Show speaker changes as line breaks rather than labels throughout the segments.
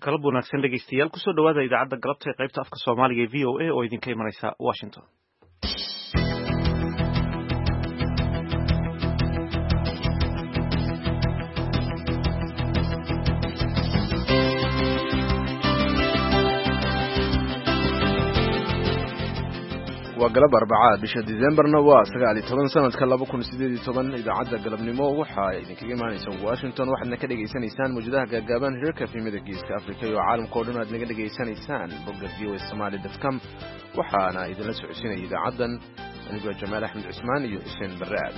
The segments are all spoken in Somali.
galab wanaagsan dhegeystayaal kusoo dhawaada idaacadda galabta ee qaybta afka Soomaaliga ee VOA oo idinka imanaysa Washington.
waa galab Arbacada bisha December-na waa 19 sanadka 2018 idaacadda galabnimo waxa idinkaga imaanaysa Washington waxaadna ka dhageysanaysaan muujadaha gaagaaban hirka filimada Geeska Afrika iyo caalamka oo dhan aad naga dhageysanaysaan bogga voasomali.com waxaana idinla socodsiinaya idaacaddan anigoo Jamaal Axmed Cusmaan iyo Xuseen Barraad.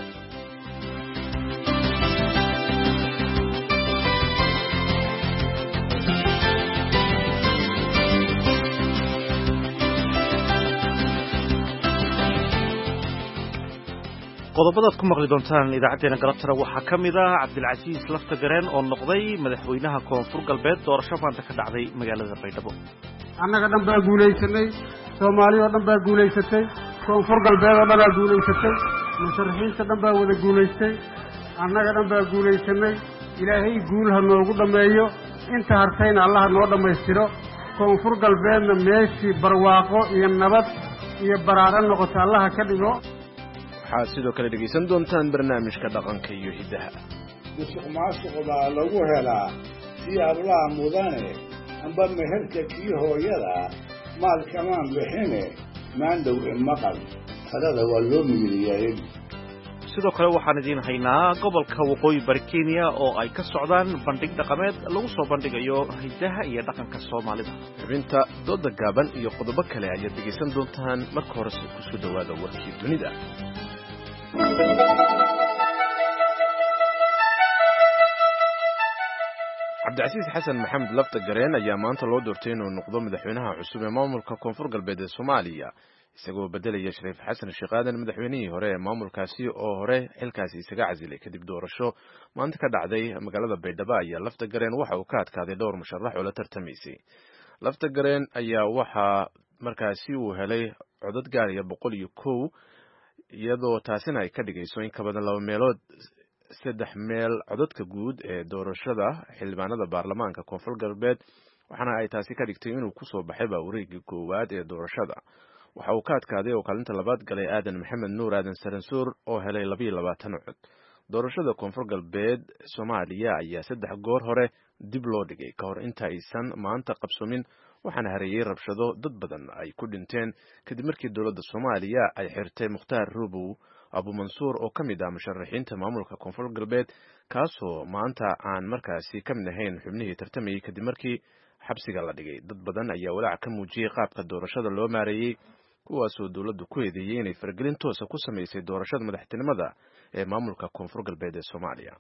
qodobadaad ku maqli doontaan idaacadeena galabtana waxaa ka mid ah Cabdilcasiis Lafta Gareen oo noqday madaxweynaha Koonfur Galbeed doorasho maanta ka dhacday magaalada Baydhabo.
annaga dhan baa guulaysanay, Soomaaliya oo dhan baa guulaysatay, Koonfur Galbeed oo dhan baa guulaysatay, musharaxiinta dhan baa wada guulaystay, annaga dhan baa guulaysanay. Ilaahay guul ha noogu dhameeyo, inta hartayna Allah noo dhameystiro. Koonfur Galbeedna meeshii barwaaqo iyo nabad iyo baraaran noqoto Allah ka dhigo.
waxaad sidoo kale dhegaysan doontaan barnaamijka dhaqanka iyo hidaha.
musuqmaasuqa baa lagu helaa si hablaha mudane amba meherka kii hooyada maal kamaan bixine maandhow maqal talada waa loo miyiriyay.
sidoo kale waxaan idiin haynaa gobolka waqooyi bari Kenya oo ay ka socdaan bandhig dhaqameed lagu soo bandhigayo hidaha iyo dhaqanka Soomaalida.
xubinta dooda gaaban iyo qodobo kale ayaad dhegaysan doontaan marka hore ku soo dhawaada warkii dunida. Cabdilcasiis Xasan Maxamed Lafta Gareen ayaa maanta loo doortay inuu noqdo madaxweynaha cusub ee maamulka Koonfur Galbeed ee Soomaaliya isagoo bedelaya Shariif Xasan Sheekh Aadan madaxweynihii hore ee maamulkaasi oo hore xilkaasi isaga casilay kadib doorasho maanta ka dhacday magaalada Baydhabo ayaa Lafta Gareen waxa uu ka adkaaday dhowr musharax oo la tartamaysay. Lafta Gareen ayaa waxa markaasi uu helay codad gaaraya 101 iyadoo taasina ay ka dhigayso in ka badan 3 meel codadka guud ee doorashada xildhibaanada baarlamaanka Koonfur Galbeed waxaana ay taasi ka dhigtay inuu ku soo baxay wareegga koowaad ee doorashada. waxa uu ka adkaaday oo kaalinta labaad galay Aadan Maxamed Nuur Aadan Saransuur oo helay 22 cod. doorashada Koonfur Galbeed Soomaaliya ayaa 3 goor hore dib loo dhigay ka hor inta aysan maanta qabsoomin waxaana hareeyay rabshado dad badan ay ku dhinteen kadib markii dowladda Soomaaliya ay xirtay Mukhtaar Rubow Abu Mansuur oo ka mid ah musharaxiinta maamulka Koonfur Galbeed kaasoo maanta aan markaasi ka mid ahayn xubnihii tartamayay kadib markii xabsiga la dhigay. dad badan ayaa walaac ka muujiyay qaabka doorashada loo maareeyay kuwaasoo dowladdu ku eedeeyay inay fargelin toos ah ku sameysay doorashada madaxtinimada ee maamulka Koonfur Galbeed ee Soomaaliya.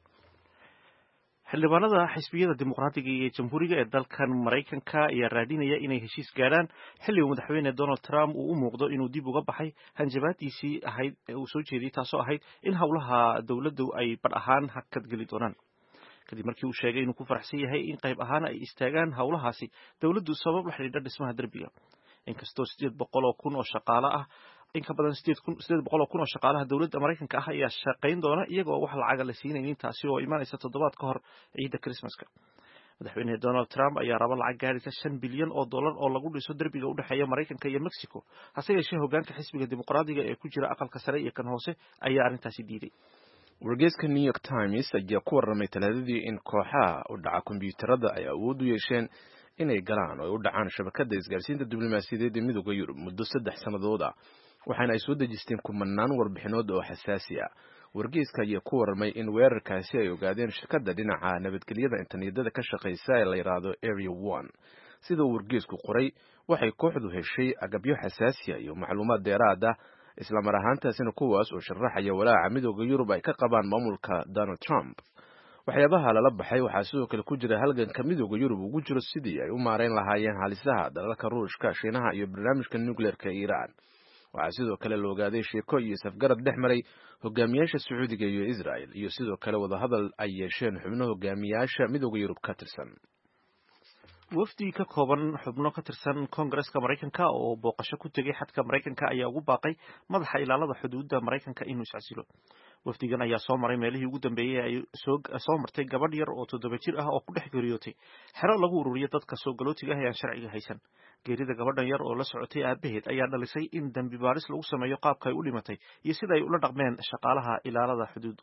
xildhibaanada xisbiyada dimuqraadiga iyo jamhuuriga ee dalkan Mareykanka ayaa raadinaya inay heshiis gaaraan xilli uu madaxweyne Donald Trump uu u muuqdo inuu dib uga baxay hanjabaadiisii ahayd ee uu soo jeediyay taasoo ahayd in howlaha dowladdu ay bad ahaan hakad geli doonaan kadib markii uu sheegay inuu ku faraxsan yahay in qayb ahaan ay istaagaan howlahaasi dowladdu sabab la xiriirta dhismaha darbiga. inkastoo 800,000 oo shaqaale ah in ka badan 800,000 oo shaqaalaha dawladda Mareykanka ah ayaa shaqayn doona iyagoo wax lacag la siinaynin taasi oo imaanaysa toddobaad ka hor ciidda Christmaska. madaxweyne Donald Trump ayaa raba lacag gaaraysa $5 bilyan oo lagu dhiso darbiga u dhaxeeya Mareykanka iyo Mexico hase yeeshee hoggaanka xisbiga dimuqraadiga ee ku jira aqalka sare iyo kan hoose ayaa arrintaasi diiday.
wargeyska New York Times ayaa ku warramay Talaadadii in kooxaha u dhaca kombiyuutarada ay awood u yeesheen inay galaan oo u dhacaan shabakadda isgaarsiinta diblomaasiyadeed ee Midowga Yurub muddo 3 sannadood ah waxaana ay soo dejisteen kumanaan warbixinood oo xasaasi ah. wargeyska ayaa ku warramay in weerarkaasi ay ogaadeen shirkadda dhinaca nabadgelyada internetada ka shaqeysa ee la yiraahdo Area 1. sida uu wargeysku qoray waxay kooxdu heshay agabyo xasaasi ah iyo macluumaad dheeraad ah isla mar ahaantaasina kuwaas oo sharaxaya walaaca Midowga Yurub ay ka qabaan maamulka Donald Trump. waxyaabaha lala baxay waxaa sidoo kale ku jira halganka Midowga Yurub ugu jiro sidii ay u maareyn lahaayeen halisaha dalalka Ruushka, Shiinaha iyo barnaamijka nuclearka ee Iran. waxaa sidoo kale la ogaaday sheeko iyo safgarad dhexmaray hogaamiyaasha Sacuudiga iyo Israel iyo sidoo kale wadahadal ay yeesheen xubno hogaamiyaasha Midowga Yurub ka tirsan.
wafdi ka kooban xubno ka tirsan Koongareeska Mareykanka oo booqasho ku tegay xadka Mareykanka ayaa ugu baaqay madaxa ilaalada xuduudda Mareykanka inuu iscasilo. Wafdigan ayaa soo maray meelihii ugu dambeeyay ay soo martay gabadh yar oo 7 jir ah oo ku dhex geeriyootay xero lagu ururiyo dadka soo galootiga ah ee aan sharciga haysan. Geerida gabadhan yar oo la socotay aabaheed ayaa dhalisay in dambi baaris lagu sameeyo qaabka ay u dhimatay iyo sida ay ula dhaqmeen shaqaalaha ilaalada xuduudda.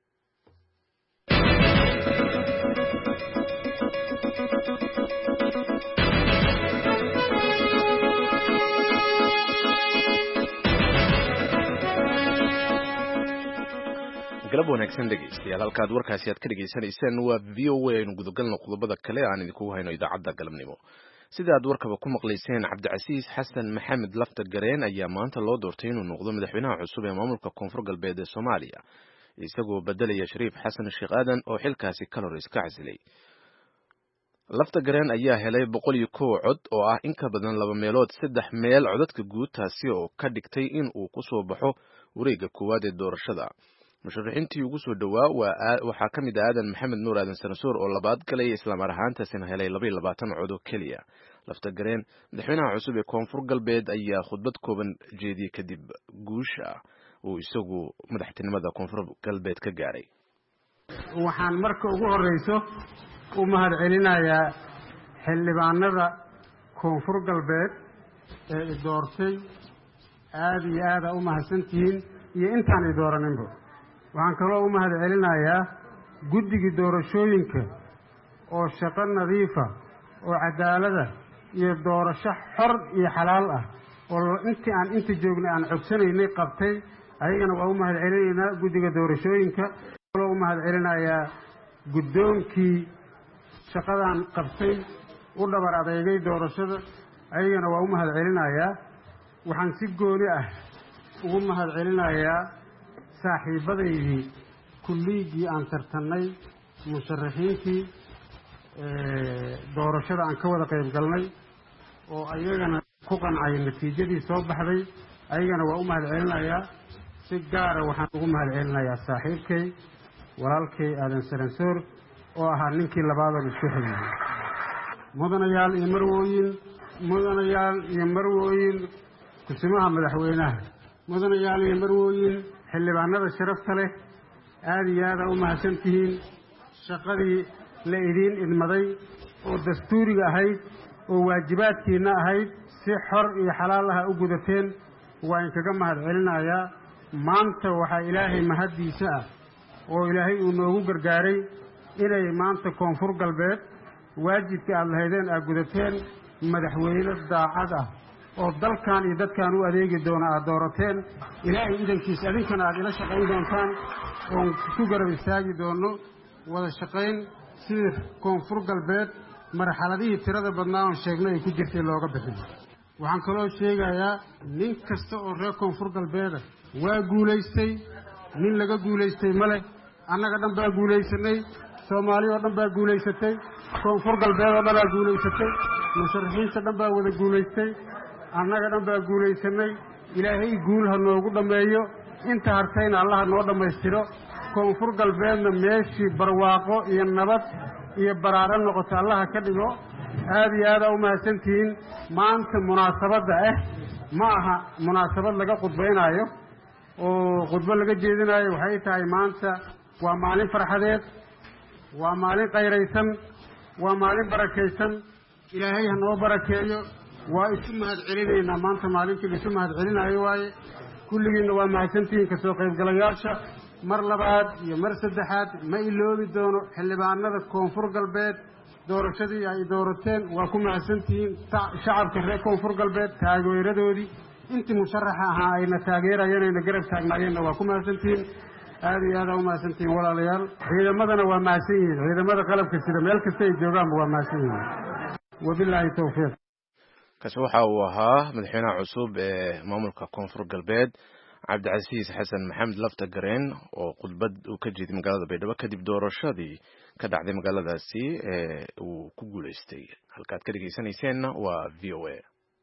galab wanaagsan dhegeystayaal halkaad warkaasi aad ka dhegeysanaysaan waa VOA aynu gudagalno qodobada kale aan idinkugu hayno idaacadda galabnimo sida aad warkaba ku maqlayseen Cabdicasiis Xasan Maxamed Lafta Gareen ayaa maanta loo doortay inuu noqdo madaxweynaha cusub ee maamulka Koonfur Galbeed ee Soomaaliya isagoo bedelaya Shariif Xasan Sheekh Aadan oo xilkaasi ka hor iska casilay. Lafta Gareen ayaa helay 101 cod oo ah in ka badan 2 meelood 3 meel codadka guud taasi oo ka dhigtay in uu ku soo baxo wareegga koowaad ee doorashada. musharaxiintii ugu soo dhawaa waxaa ka mid ah Aadan Maxamed Nuur Aadan Sanasuur oo labaad galay isla mar ahaantaasina helay 22 cod oo kaliya. Lafta Gareen madaxweynaha cusub ee Koonfur Galbeed ayaa khudbad kooban jeediyay kadib guusha uu isagu madaxtinimada Koonfur Galbeed ka gaaray.
waxaan marka ugu horeyso u mahad celinayaa xildhibaanada Koonfur Galbeed ee doortay aad iyo aad u mahadsantihiin iyo intaan ay dooraninba. waxaan kaloo u mahad celinayaa guddigii doorashooyinka oo shaqo nadiifa oo cadaalada iyo doorasho xor iyo xalaal ah oo intii aan inta joognay aan codsanaynay qabtay ayagana waa u mahad celinaynaa guddiga doorashooyinka. kaloo u mahad celinayaa guddoonkii shaqadan qabtay u dhabar adeegay doorashada ayagana waa u mahad celinayaa. waxaan si gooni ah ugu mahad celinayaa saaxiibadaydii kulligii aan tartanay musharaxiintii doorashada aan ka wada qayb galnay oo ayagana ku qancay natiijadii soo baxday ayagana waa u mahad celinayaa. si gaara waxaan ugu mahad celinayaa saaxiibkay walaalkay Aadan Sanasuur oo ahaa ninkii labaad oo isku xigay. mudanayaal iyo marwooyin kusimaha madaxweynaha mudanayaal iyo marwooyin xildhibaanada sharafta leh aad iyo aad u mahadsantihiin. shaqadii la idin idmaday oo dastuuriga ahayd oo waajibaadkiina ahayd si xor iyo xalaal ah u gudateen waan kaga mahad celinayaa. maanta waxaa ilaahay mahadiisa ah oo ilaahay uu noogu gargaaray inay maanta Koonfur Galbeed waajibkii aad lahaydeen aad gudateen madaxweyne daacad ah oo dalkan iyo dadkan u adeegi doona aad doorateen. ilaahay idankiisa adinkana aad ila shaqayn doontaan oo ku garab istaagi doono wada shaqayn sida Koonfur Galbeed marxaladihii tirada badnaa oo sheegnay ku jirtay looga bixin. waxaan kaloo sheegayaa nin kasta oo reer Koonfur Galbeed waa guuleystay nin laga guuleystay male. annaga dhan baa guuleysanay Soomaaliya oo dhan baa guuleysatay Koonfur Galbeed oo dhan baa guuleysatay musharaxiinta dhan baa wada guuleystay annaga dhan baa guuleysanay. ilaahay guul ha noogu dhameeyo inta hartayna Allah noo dhameystiro. Koonfur Galbeedna meeshii barwaaqo iyo nabad iyo baraaro noqoto Allah ka dhigo. aad iyo aad u mahadsantihiin. maanta munaasabada ma aha munaasabad laga qudbeynayo oo qudbo laga jeedinayo. waxay tahay maanta waa maalin farxadeed waa maalin qayraysan waa maalin barakaysan. ilaahay ha noo barakeeyo. waa isu mahad celinaynaa maanta maalintii isu mahad celinayo waaye. kulligiina waa mahadsantihiin ka soo qaybgalayaasha. mar labaad iyo mar saddexaad ma iloobi doono xildhibaanada Koonfur Galbeed doorashadii ay doorateen. waa ku mahadsantihiin shacabka reer Koonfur Galbeed taageeradoodii intii musharaxa ahaa ayna taageerayeen ayna garab taagnaayeenna waa ku mahadsantihiin. aad iyo aad u mahadsantihiin walaalayaal. ciidamadana waa mahadsan yihiin. ciidamada qalabka sida meel kasta ay joogaanba waa mahadsan yihiin. wabilaahi tawfiiq.
kaasi waxa uu ahaa madaxweynaha cusub ee maamulka Koonfur Galbeed Cabdicasiis Xasan Maxamed Lafta Gareen oo khudbad uu ka jeediyay magaalada Baydhabo kadib doorashadii ka dhacday magaaladaasi ee uu ku guuleystay. halkaad ka dhageysanayseena waa VOA.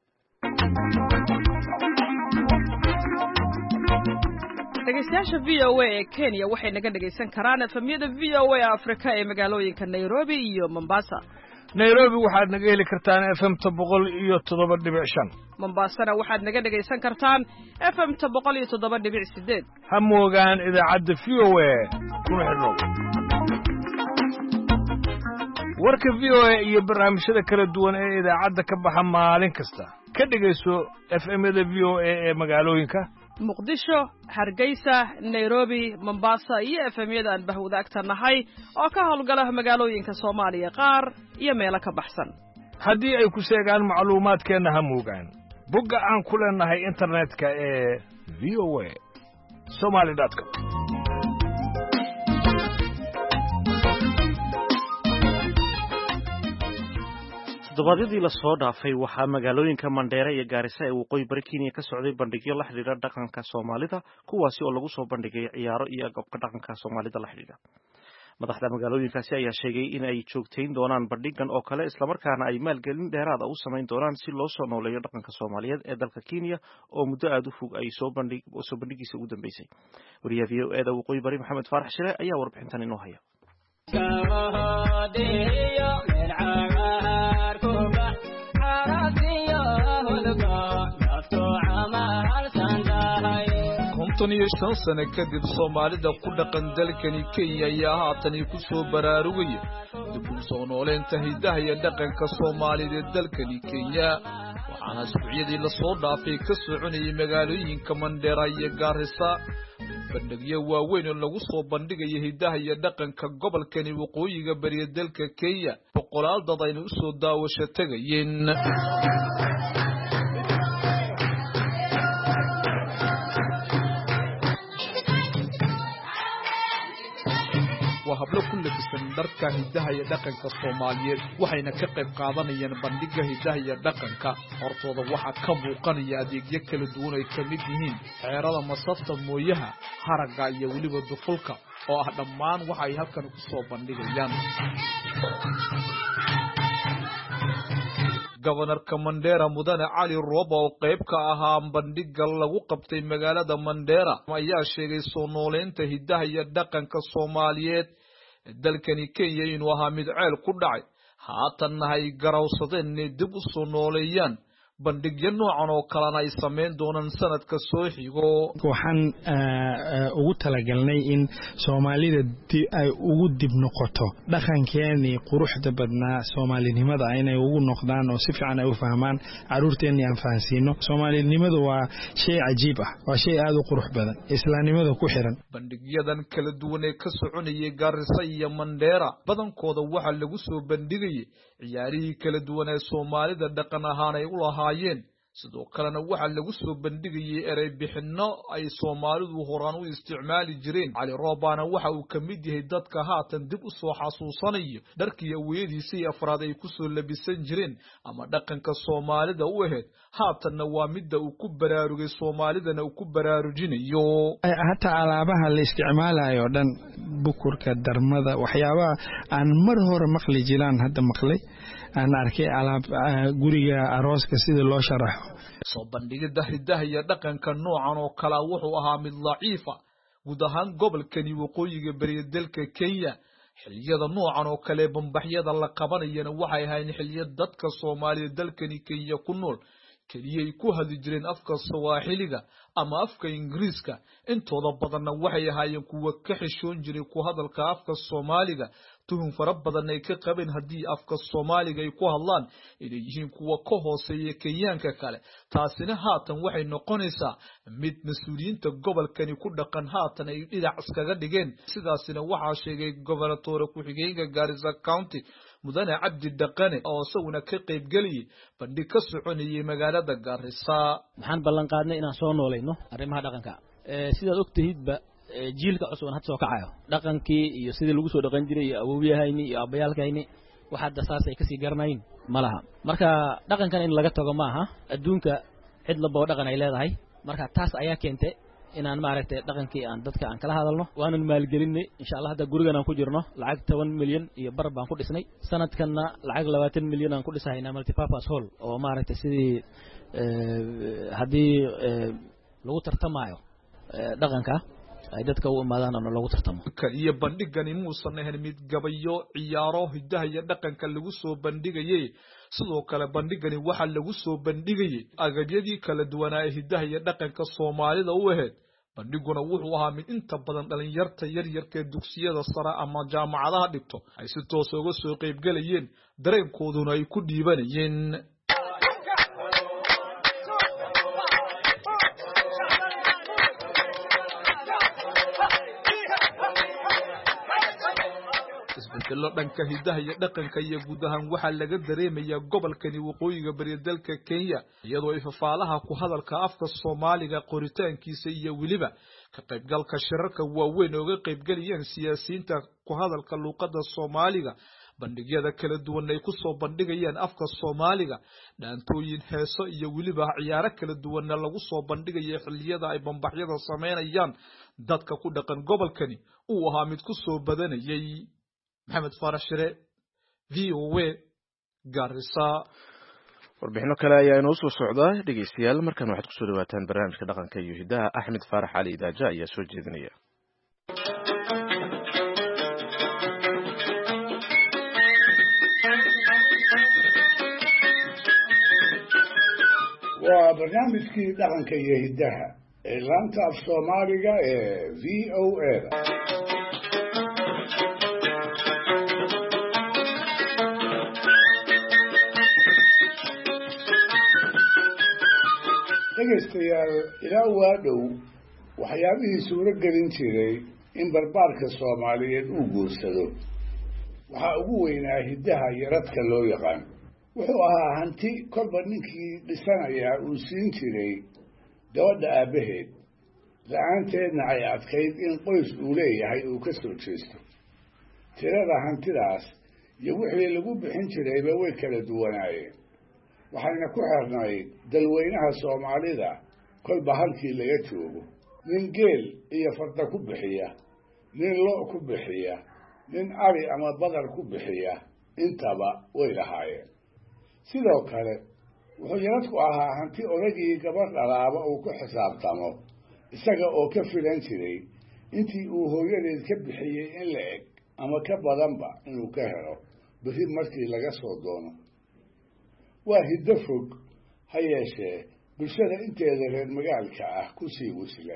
dhegeystayaasha VOA ee Kenya waxay naga dhageysan karaan efemyada VOA Afrika ee magaalooyinka Nairobi iyo Mombasa.
nairobi waxaad naga heli kartaan fmta 107.5
mombaasana waxaad naga dhegaysan kartaan fmta 107.8
ha moogaan idaacadda VOA kuna xidhnow warka VOA iyo barnaamijyada kala duwan ee idaacadda ka baxa maalin kasta ka dhegayso FM-da VOA ee magaalooyinka
muqdisho hargeysa nairobi mombasa iyo FM-yada aan bahwadaagta nahay oo ka howlgala magaalooyinka Soomaaliya qaar iyo meelo ka baxsan
haddii ay ku sheegaan macluumaadkeena ha moogaan bogga aan ku leenahay internetka ee voa.somali.com
todobaadyadii la soo dhaafay waxaa magaalooyinka Mandheera iyo Gaarisa ee waqooyi bari Kenya ka socday bandhigyo la xiriira dhaqanka Soomaalida kuwaasi oo lagu soo bandhigay ciyaaro iyo agabka dhaqanka Soomaalida la xiriira madaxda magaalooyinkaasi ayaa sheegay in ay joogteyn doonaan bandhigan oo kale isla markaana ay maalgelin dheeraad ah u samayn doonaan si loo soo nooleeyo dhaqanka Soomaaliyeed ee dalka Kenya oo muddo aad u fog ay soo bandhigiisa ugu dambeysay wariyaha VOA-da waqooyi bari Maxamed Faarax Shire ayaa warbixintan inoo haya
konton iyo shan sano kadib Soomaalida ku dhaqan dalkani Kenya ayaa haatan ku soo baraarugaya dib u soo nooleynta hidaha iyo dhaqanka Soomaalida ee dalkani Kenya waxaana suuqyadii la soo dhaafay ka soconayay magaalooyinka Mandheera iyo Gaarisa bandhigyo waaweyn oo lagu soo bandhigayo hidaha iyo dhaqanka gobolkani waqooyiga bari ee dalka Kenya boqolaal dad ay u soo daawasho tagayeen hablo ku labisan dharka hidaha iyo dhaqanka Soomaaliyeed waxayna ka qayb qaadanayaan bandhigga hidaha iyo dhaqanka hortooda waxa ka muuqanaya adeegyo kala duwan ay ka mid yihiin xeerada masafta mooyaha haraga iyo waliba duqulka oo ah dhammaan waxa ay halkan ku soo bandhigayaan gobolka Mandheera mudane Cali Rooba oo qayb ka ahaa bandhigga lagu qabtay magaalada Mandheera ayaa sheegay soo nooleynta hidaha iyo dhaqanka Soomaaliyeed dalkani Kenya inuu ahaa mid ceel ku dhacay haatan ay garawsadeen dib u soo nooleeyaan bandhigyo noocan oo kale ay sameyn doonaan sanadka soo xigo
waxaan ugu talagalnay in Soomaalida ay ugu dib noqoto dhaqankeeni quruxda badnaa Soomaalinimada inay ugu noqdaan oo si fiican ay u fahmaan caruurteeni aan fahansiino Soomaalinimadu waa shay cajiib ah waa shay aad u qurux badan islaamnimada ku xiran
bandhigyadan kala duwan ee ka soconayay Gaarisa iyo Mandheera badankooda waxa lagu soo bandhigay ciyaarihii kala duwan ee Soomaalida dhaqan ahaan ay u lahaayeen sidoo kalena waxa lagu soo bandhigay eray bixinno ay Soomaalidu horaan u isticmaali jireen Cali Roobana waxa uu ka mid yahay dadka haatan dib u soo xasuusanayo dharkii weeydiisii afraad ay ku soo labisan jireen ama dhaqanka Soomaalida u ahayd haatanna waa mid uu ku baraarugay Soomaalidana uu ku baraarujinayo
hatta alaabaha la isticmaalayo dhan bukurka darmada waxyaabaha aan mar hore maqli jiraan hadda maqlay aan arkay alaab guriga arooska sida loo sharaxo
soo bandhigida hidaha iyo dhaqanka noocan oo kala wuxuu ahaa mid daciifa guud ahaan gobolkani waqooyiga bari dalka Kenya xilliyada noocan oo kale bambaxyada la qabanayana waxay ahayn xilliyada dadka Soomaaliyeed dalkani Kenya ku nool kaliya ay ku hadli jireen afka Soomaaliga ama afka Ingiriiska intooda badanna waxay ahaayeen kuwa ka xishoon jiray ku hadalka afka Soomaaliga tuhun fara badan ay ka qabeen haddii afka Soomaaliga ay ku hadlaan inay yihiin kuwa ka hooseeya Kenyaanka kale taasina haatan waxay noqonaysaa mid mas'uuliyiinta gobolkani ku dhaqan haatan ay dhinac iskaga dhigeen sidaasina waxa sheegay gobernatore ku-xigeenka Garissa County mudane Cabdi Dhaqane oo isaguna ka qayb galiyay bandhig ka soconayay magaalada Garissa
waxaan ballan qaadnay inaan soo noolayno arrimaha dhaqanka sidaad ogtahidba jiilka cusub had soo kacayo dhaqankii iyo sidii lagu soo dhaqan jiray awoowiyahayni iyo abayaalkayni waxa dasaas ay ka sii garanayn malaha marka dhaqankan in laga tago maaha adduunka cid laba dhaqan ay leedahay marka taas ayaa keentay inaan maaragtay dhaqankii aan dadka aan kala hadalno waanan maalgelinay insha Allah hadda gurigan aan ku jirno lacag 10 milyan iyo bar baan ku dhisnay sanadkanna lacag 20 milyan aan ku dhisaynaa multipurpose hall oo maaragtay sidii hadii lagu tartamayo dhaqanka ay dadka u imaadaan oo lagu tartamo
iyo bandhigani muusan ahayn mid gabayo ciyaaro hidaha iyo dhaqanka lagu soo bandhigayay sidoo kale bandhigani waxa lagu soo bandhigayay agabyadii kala duwanaa ee hidaha iyo dhaqanka Soomaalida u ahayd bandhiguna wuxuu ahaa mid inta badan dhalinyarta yaryarka ee dugsiyada sare ama jaamacadaha dhigto ay si toos uga soo qayb galayeen dareenkooduna ay ku dhiibanayeen isbedelo dhanka hidaha iyo dhaqanka iyo guud ahaan waxa laga dareemayaa gobolkani waqooyiga bari dalka Kenya iyadoo ay fafaalaha ku hadalka afka Soomaaliga qoritaankiisa iyo waliba ka qaybgalka shirarka waaweyn oo ka qaybgalayeen siyaasiyiinta ku hadalka luqadda Soomaaliga bandhigyada kala duwan ay ku soo bandhigayaan afka Soomaaliga dhaantooyin heeso iyo waliba ciyaaro kala duwan lagu soo bandhigayo xilliyada ay bambaxyada sameynayaan dadka ku dhaqan gobolkani uu ahaa mid ku soo badanayay محمد فارح شري VOA Garissa
warbixino kale ayaa inoo soo socda dhageystayaal markan waxaad ku soo dhawaataan barnaamijka dhaqanka iyo hidaha Axmed Faarax Ali Idaaja ayaa soo jeedinaya
waa barnaamijkii dhaqanka iyo hidaha ee laanta af Soomaaliga ee VOA dhegeystayaal ilaa waa dhow waxyaabihii suuro gelin jiray in barbaarka Soomaaliyeed uu guursado waxaa ugu weynaa hidaha iyo radka loo yaqaan wuxuu ahaa hanti kolba ninkii dhisanaya uu siin jiray gabadha aabaheed la-aanteedna ay adkayd in qoys uu leeyahay uu ka soo jeesto tirada hantidaas iyo wixii lagu bixin jirayba way kala duwanaayeen waxayna ku xirnayd dalweynaha Soomaalida kolba halkii laga joogo nin geel iyo farda ku bixiya nin lo' ku bixiya nin ari ama badar ku bixiya intaba way lahaayeen sidoo kale wuxuu yaradku ahaa hanti odagii gabadh dhalaaba uu ku xisaabtamo isaga oo ka filan jiray intii uu hooyadeed ka bixiyey in la eg ama ka badanba inuu ka helo beri markii laga soo doono waa hiddo fog ha yeeshee bulshada inteeda reer magaalka ah ku sii wisle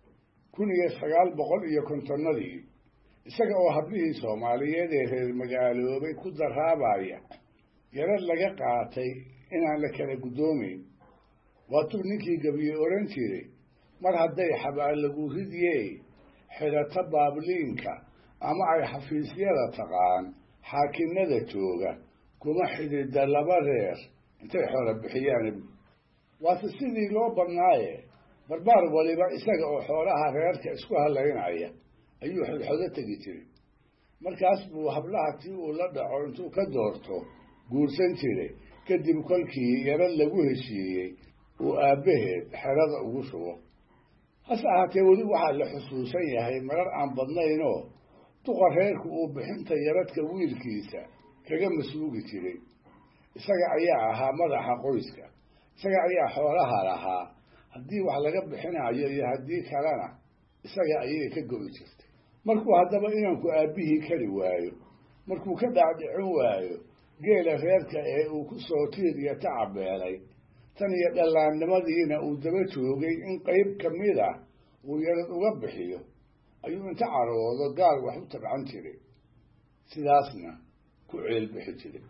1950 isaga oo hablihii Soomaaliyeed ee reer magaaloobay ku daraabaya yarad laga qaatay inaan la kala gudoomin waatuu ninkii gabiye oran jiray mar hadday xabaal lagu ridiyey xidhata baabliinka ama ay xafiisyada taqaan xaakinada jooga kuma xidhida laba reer intay xoolo bixiyaan waase sidii loo badnaaye barbaar waliba isaga oo xoolaha reerka isku halaynaya ayuu xidhxodo tegi jiray markaas buu hablaha tii uu la dhaco intuu ka doorto guursan jiray kadib kolkii yarad lagu heshiiyey uu aabbaheed xerada ugu shubo hase ahaatee weli waxaa la xusuusan yahay marar aan badnaynoo duqa reerku uu bixinta yaradka wiilkiisa kaga masuugi jiray isaga ayaa ahaa madaxa qoyska isaga ayaa xoolaha lahaa haddii wax laga bixinayo iyo haddii kalena isaga ayay ka go'i jirtay markuu haddaba inanku aabbihii kari waayo markuu ka dhaadhicin waayo geela reerka ee uu ku soo tiir iyo tacabeelay tan iyo dhallaannimadiina uu daba joogay in qayb ka mid ah uu yarad uga bixiyo ayuu inta caroodo gaal wax u tabcan jiray sidaasna ku ceelbixi jiray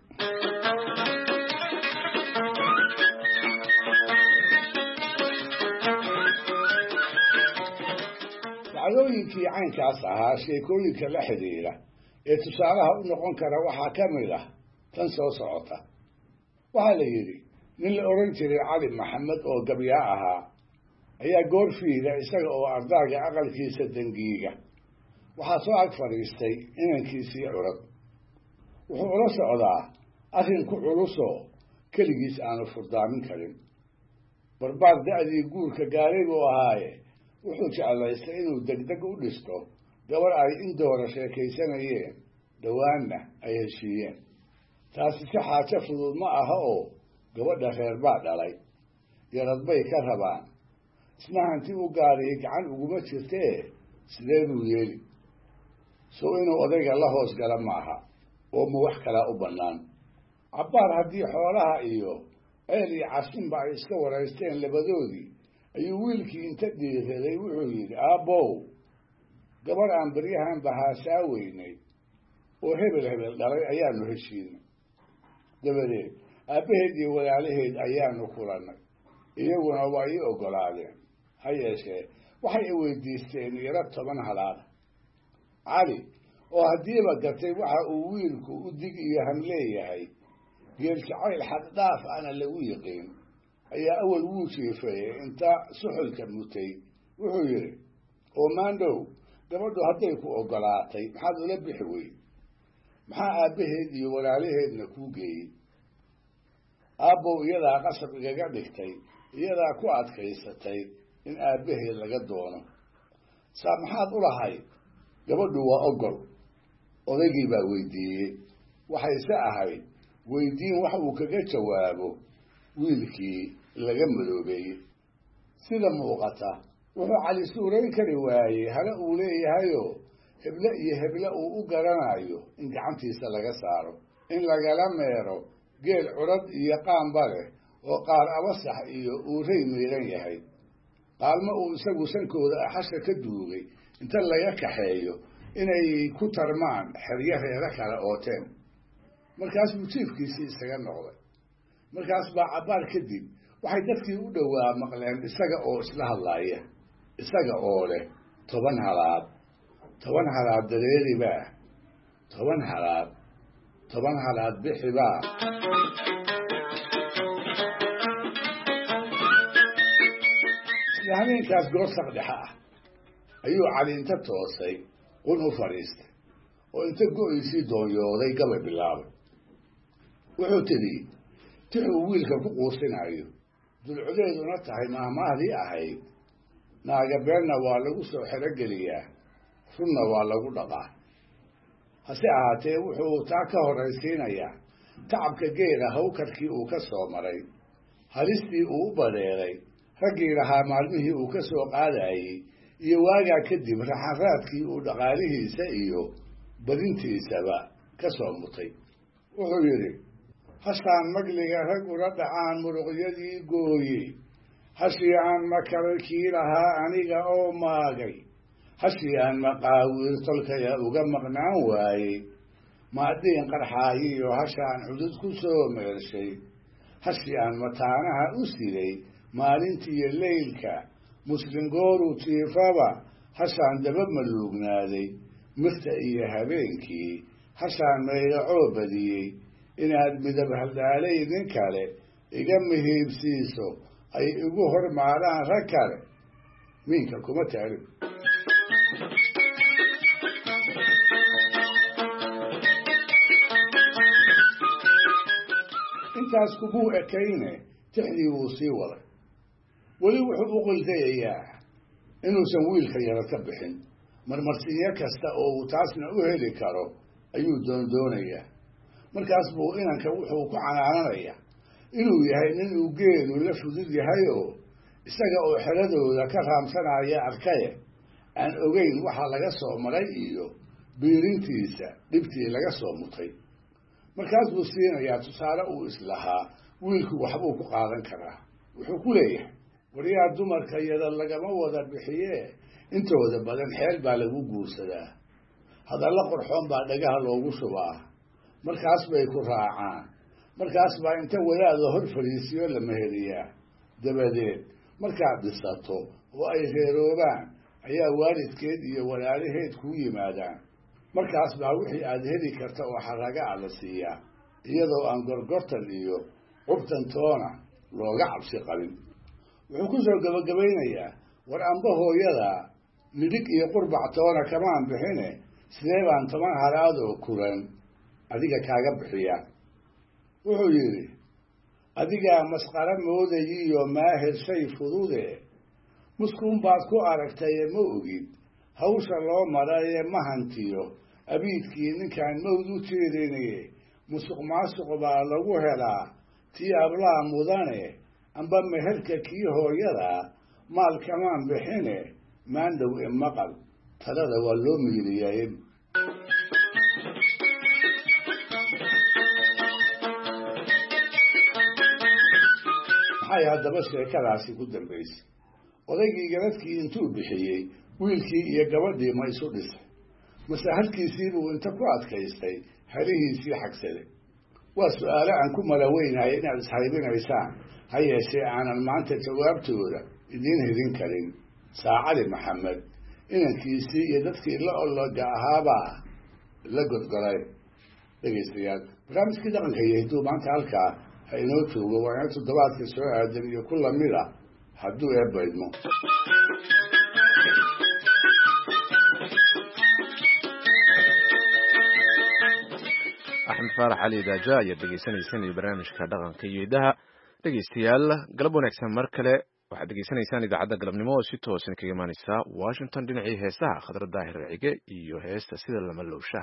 dhacdooyinkii caynkaas ahaa sheekooyinka la xidhiidha ee tusaalaha u noqon kara waxaa ka mid ah tan soo socota waxaa la yidhi nin la oran jiray cali maxamed oo gabyaa ahaa ayaa goor fiida isaga oo ardaaga aqalkiisa dangiiga waxaa soo ag fadhiistay inankiisii curad wuxuu ula socdaa arrin ku culusoo keligiis aanu furdaamin karin barbaar da'dii guurka gaaray buu ahaaye wuxuu jeclaystay inuu degdeg u dhisto gabar ay in doora sheekaysanayeen dhowaanna ay heshiiyeen taasi si xaajo fudud ma aha oo gabadha reer baa dhalay yarad bay ka rabaan isna hanti u gaariyay gacan uguma jirtee sidee buu yeeli soo inuu odayga la hoos gala maaha oo ma wax kalaa u bannaan cabbaar haddii xoolaha iyo ceel iyo cashinba ay iska waraysteen labadoodii ayuu wiilkii inta dhiiraday wuxuu yidhi aabbow gabadh aan beryahan bahaasaa weynay oo hebel hebel dhalay ayaanu heshiinay dabadeed aabbaheed iyo walaalaheed ayaanu kulannay iyaguna waa ii oggolaadeen ha yeeshee waxay i weydiisteen yaro 10 halaada cali oo haddiiba gatay waxa uu wiilku u dig iyo ham leeyahay geel jacayl xad dhaaf ana lagu yiqiin ayaa awal wuu jiifayey inta suxulka mutay wuxuu yidhi oo maandhow gabadhu hadday ku oggolaatay maxaad ula bixi weyn maxaa aabbaheed iyo walaalaheedna kuu geeyey aabbow iyadaa qasab igaga dhigtay iyadaa ku adkaysatay in aabbaheed laga doono saa maxaad u lahay gabadhu waa oggol odaygii baa weydiiyey waxayse ahayd weydiin wax uu kaga jawaabo wiilkii laga madoobeeyey sida muuqata wuxuu cali suurayn kari waayey hala uu leeyahayoo heble iyo heble uu u garanayo in gacantiisa laga saaro in lagala meero geel curad iyo qaanba leh oo qaar abasax iyo uuray miiran yahay qaalmo uu isagu sankooda axasha ka duugay inta laga kaxeeyo inay ku tarmaan xeryo reero kale ooteen markaas buu jiifkiisii isaga noqday markaas baa cabbaar kadib waxay dadkii u dhowaa maqleen isaga oo isla hadlaaya isaga oo leh 10 halaad 10 halaad dareeribaa 10 halaad 10 halaad bixibaa habeenkaas goorsaq dhexa ah ayuu cali inta toosay qun u fadhiistay oo inta go-iisii doonyooday gabay bilaabay wuxuu tidhi tixuu wiilka ku quusinayo dulcodeeduna tahay maahmaahdii ahayd naaga beenna waa lagu soo xerogeliyaa runna waa lagu dhaqaa hase ahaatee wuxuu taa ka horraysiinayaa tacabka geela hawkarkii uu ka soo maray halistii uu u badheeray raggii lahaa maalmihii uu ka soo qaadayey iyo waagaa kadib raxanraadkii uu dhaqaalihiisa iyo badintiisaba ka soo mutay wuxuu yidhi hashaan magliga rag ula dhacaan muruqyadii gooyey hashii aan makararkii lahaa aniga oo maagay hashii aan maqaawiir tolkaya uga maqnaan waayey maadhiin qarxaayiyo hashaan cudud ku soo meelshay hashii aan mataanaha u siday maalintiiyo leylka muslim gooruu jiifaba hashaan daba maluugnaaday mirta iyo habeenkii hashaan maydacoo badiyey inaad midab haldaalay nin kale iga mihiibsiiso ay igu hormaadaan rag kale miinka kuma taalin intaas kumuu ekayne tixdii wuu sii waday weli wuxuu u qildayayaa inuusan wiilka yara ka bixin marmarsiinyo kasta oo uu taasna u heli karo ayuu doondoonayaa markaas buu inanka wuxuu ku canaananayaa inuu yahay nin uu geelu la fudud yahay oo isaga oo xeradooda ka raamsanaya arkaye aan ogeyn waxa laga soo maray iyo biirintiisa dhibtii laga soo mutay markaas buu siinayaa tusaale uu islahaa wiilku waxbuu ku qaadan karaa wuxuu ku leeyahay waryaa dumarka yada lagama wada bixiye intooda badan xeel baa lagu guursadaa hadalla qorxoon baa dhagaha loogu shubaa markaas bay ku raacaan markaas baa inta wadaada hor fadhiisiyo la meheliyaa dabadeed markaad dhisato oo ay reeroobaan ayaa waalidkeed iyo walaalaheed kuu yimaadaan markaas baa wixii aad heli karta oo xaraga ah la siiyaa iyadoo aan gorgortan iyo cubtan toona looga cabsi qabin wuxuu ku soo gabagabaynayaa war amba hooyada midhig iyo qurbac toona kamaan bixine sidee baan 10 halaad oo kulan adiga kaaga bixiya wuxuu yidhi adigaa masqara moodayiyo maahir shay fudude muskuun baad ku aragtaye ma ogid hawsha loo maraye ma hantiyo abiidkii ninkaan mawd u jeedinaye musuq maasuq baa lagu helaa tii ablaa mudane amba meherka kii hooyada maal kamaan bixine maandhow imaqal talada waa loo miiriyay maxay haddaba sheekadaasi ku dambaysay odaygii garadkii intuu bixiyey wiilkii iyo gabadhii ma isu dhisay mase halkiisiibuu inta ku adkaystay halihiisii xagsaday waa su-aale aan ku malaweynayo inaad ishaybinaysaan ha yeeshee aanan maanta jawaabtooda idiin hidin karin saacali maxamed inankiisii iyo dadkii la ologa ahaabaa la godgolay dhegaystayaal barnaamijkii dhaqanka iyo hidduu maanta halkaa ha inoo joogo waa ina toddobaadka soo aadan iyo ku lamid a hadduu eebbaydmo
axmed faarax cali daaja ayaad dhegaysanaysaan iyo barnaamijka dhaqanka iyo idaha dhegaystayaal galab wanaagsan mar kale waxaad dhegaysanaysaan idaacadda galabnimo oo si toosan kaga imaaneysa washington dhinacii heesaha khadra daahir cige iyo heesta sida lama lowsha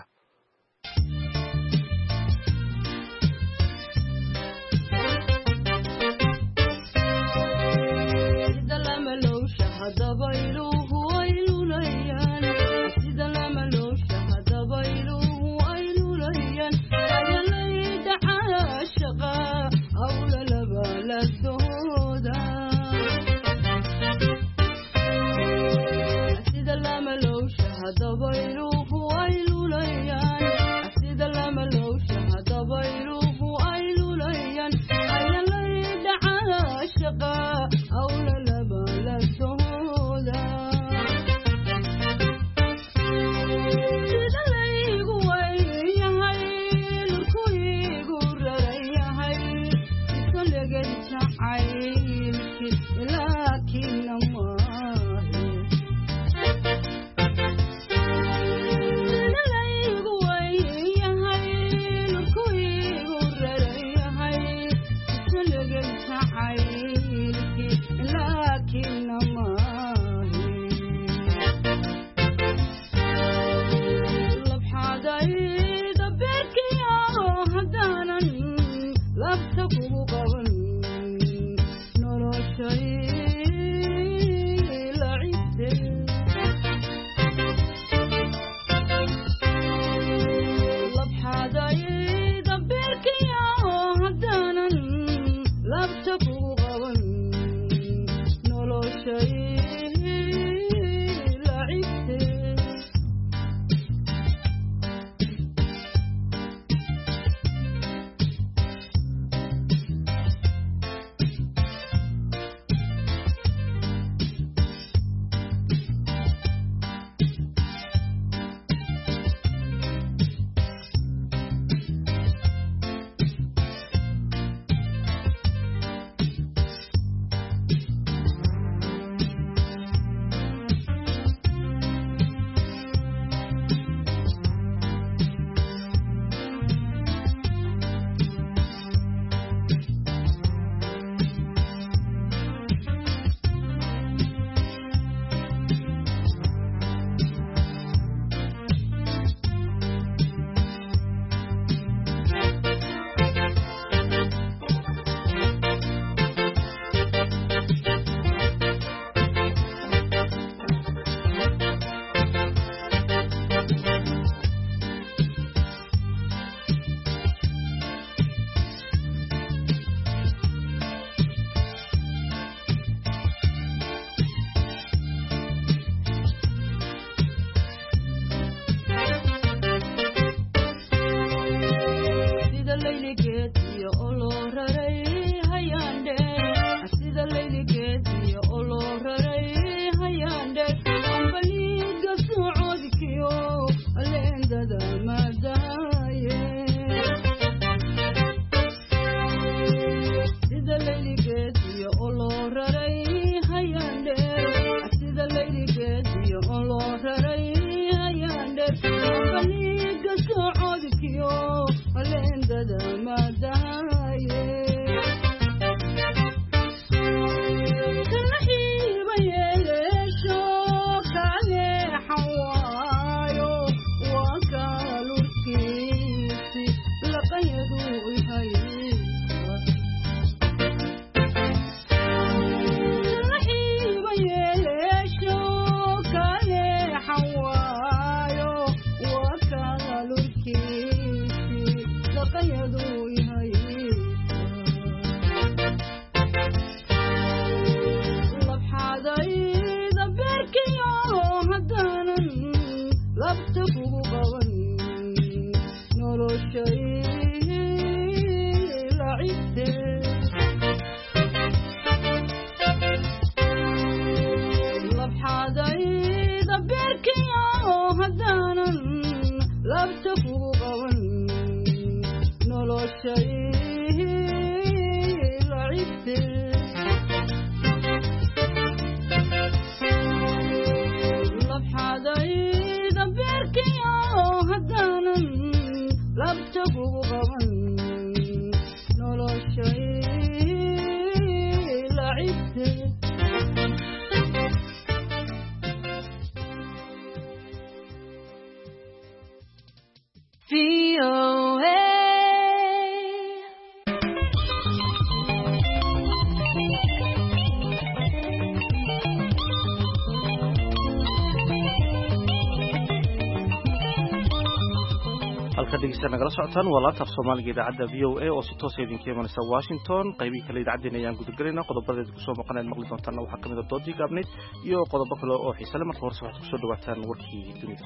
dhegeystayaal nagala socotaan waa laanta af Soomaaliga idaacadda VOA oo si toos ah idinka imanaysa Washington qaybihii kale idaacaddeena ayaan guda galayna qodobadeeda ku soo maqaneen maqli doontaana waxaa kamid ah doodii gaabneyd iyo qodobo kale oo xiiso leh marka horse waxaad ku soo dhawaataan warkii dunida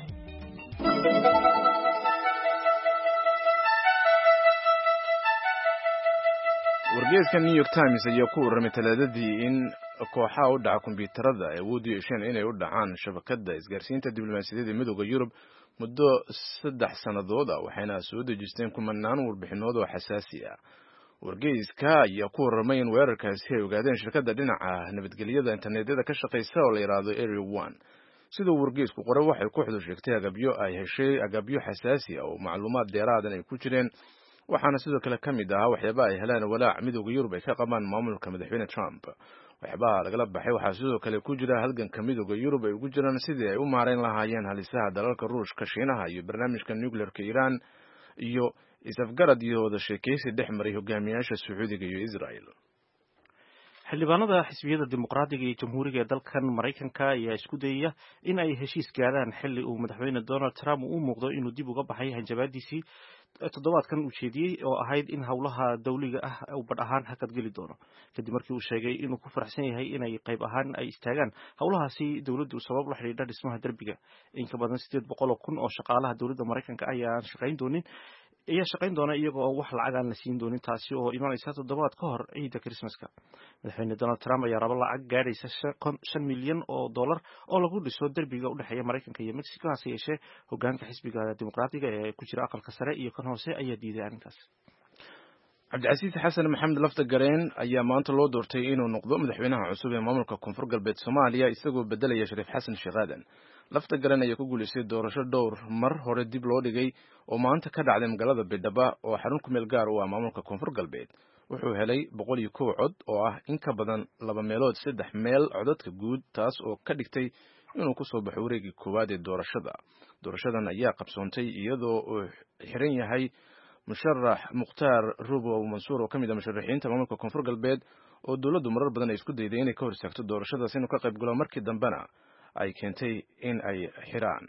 wargeyska New York Times ayaa ku warramay talaadadii in kooxaha u dhaca kombiyuutarada ay awood u yeesheen inay u dhacaan shabakadda isgaarsiinta diblomaasiyadeed ee midowga Yurub muddo 3 sannadood ah waxayna soo dejisteen kumanaan warbixinood oo xasaasi ah wargeyska ayaa ku warramay in weerarkaasi ay ogaadeen shirkadda dhinaca nabadgelyada internetyada ka shaqeysa oo la yiraahdo Area 1 sidoo wargeysku qoray waxay kooxdu sheegtay agabyo xasaasi ah oo macluumaad dheeraad ah ay ku jireen waxaana sidoo kale kamid ah waxyaabaha ay helaan walaac midowga Yurub ay ka qabaan maamulka madaxweyne Trump waxyaabaha lagala baxay waxaa sidoo kale ku jira halganka midowga Yurub ay ugu jiraan sidii ay u maareyn lahaayeen halisaha dalalka Ruushka Shiinaha iyo barnaamijka nuclearka Iran iyo isafgarad iyo wada sheekaysi dhexmaray hogaamiyaasha Sacuudiga iyo Israel
xildhibaanada xisbiyada dimuqraadiga iyo jamhuuriga ee dalkan Mareykanka ayaa isku dayaya in ay heshiis gaaraan xilli uu madaxweyne Donald Trump uu muuqdo inuu dib uga baxay hanjabaadiisii toddobaadkan uu jeediyey oo ahayd in howlaha dawliga ah uu badh ahaan hakad geli doono kadib markii uu sheegay inuu ku faraxsan yahay inay qayb ahaan ay istaagaan howlahaasi dawladdu sabab la xiriirta dhismaha derbiga in ka badan 800,000 oo shaqaalaha dawladda Mareykanka ayaa shaqayn doona iyagoo wax lacag aan la siin doonin taasi oo imanaysa toddobaad ka hor ciida Christmaska madaxweyne Donald Trump ayaa raba lacag gaaraysa $5 milyan oo lagu dhiso derbiga u dhexeeya Mareykanka iyo Mexico hase yeeshee hogaanka xisbiga dimuqraadiga ee ku jira aqalka sare iyo kan hoose ayaa diiday arrintaas
Cabdicasiis Xasan Maxamed Lafta Gareen ayaa maanta loo doortay inuu noqdo madaxweynaha cusub ee maamulka Koonfur Galbeed Soomaaliya isagoo bedelaya Shariif Xasan Sheekh Aadan Lafta Gareen ayaa ku guuleystay doorasho dhowr mar hore dib loo dhigay oo maanta ka dhacday magaalada Beedhaba oo xarun ku meel gaar u ah maamulka Koonfur Galbeed wuxuu helay 101 cod oo ah in ka badan 2 meelood 3 meel codadka guud taas oo ka dhigtay inuu ku soo baxo wareegii koowaad ee doorashadan ayaa qabsoontay iyadoo uu xiran yahay musharax Mukhtaar Rubo Mansuur oo kamid ah musharaxiinta maamulka Koonfur Galbeed oo dawladdu marar badan ay isku dayday inay ka hor istaagto doorashadaas inuu ka qayb galo markii dambena ay keentay in ay xiraan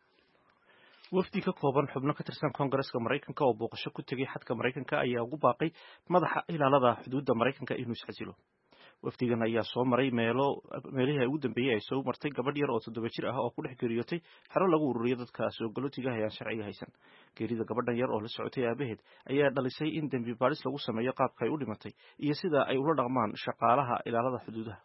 wafdi ka kooban xubno ka tirsan Koongareeska Mareykanka oo booqasho ku tagay xadka Mareykanka ayaa ugu baaqay madaxa ilaalada xuduudda Mareykanka inuu isxasilo wafdigan ayaa soo maray meelihii ugu dambeeyay ay soo martay gabadh yar oo 7 jir ah oo ku dhex geeriyootay xaro lagu ururiyo dadka soo galootiga ah ee aan sharciga haysan geerida gabadhan yar oo la socotay aabaheed ayaa dhalisay in dambi baaris lagu sameeyo qaabka ay u dhimatay iyo sida ay ula dhaqmaan shaqaalaha ilaalada xuduudaha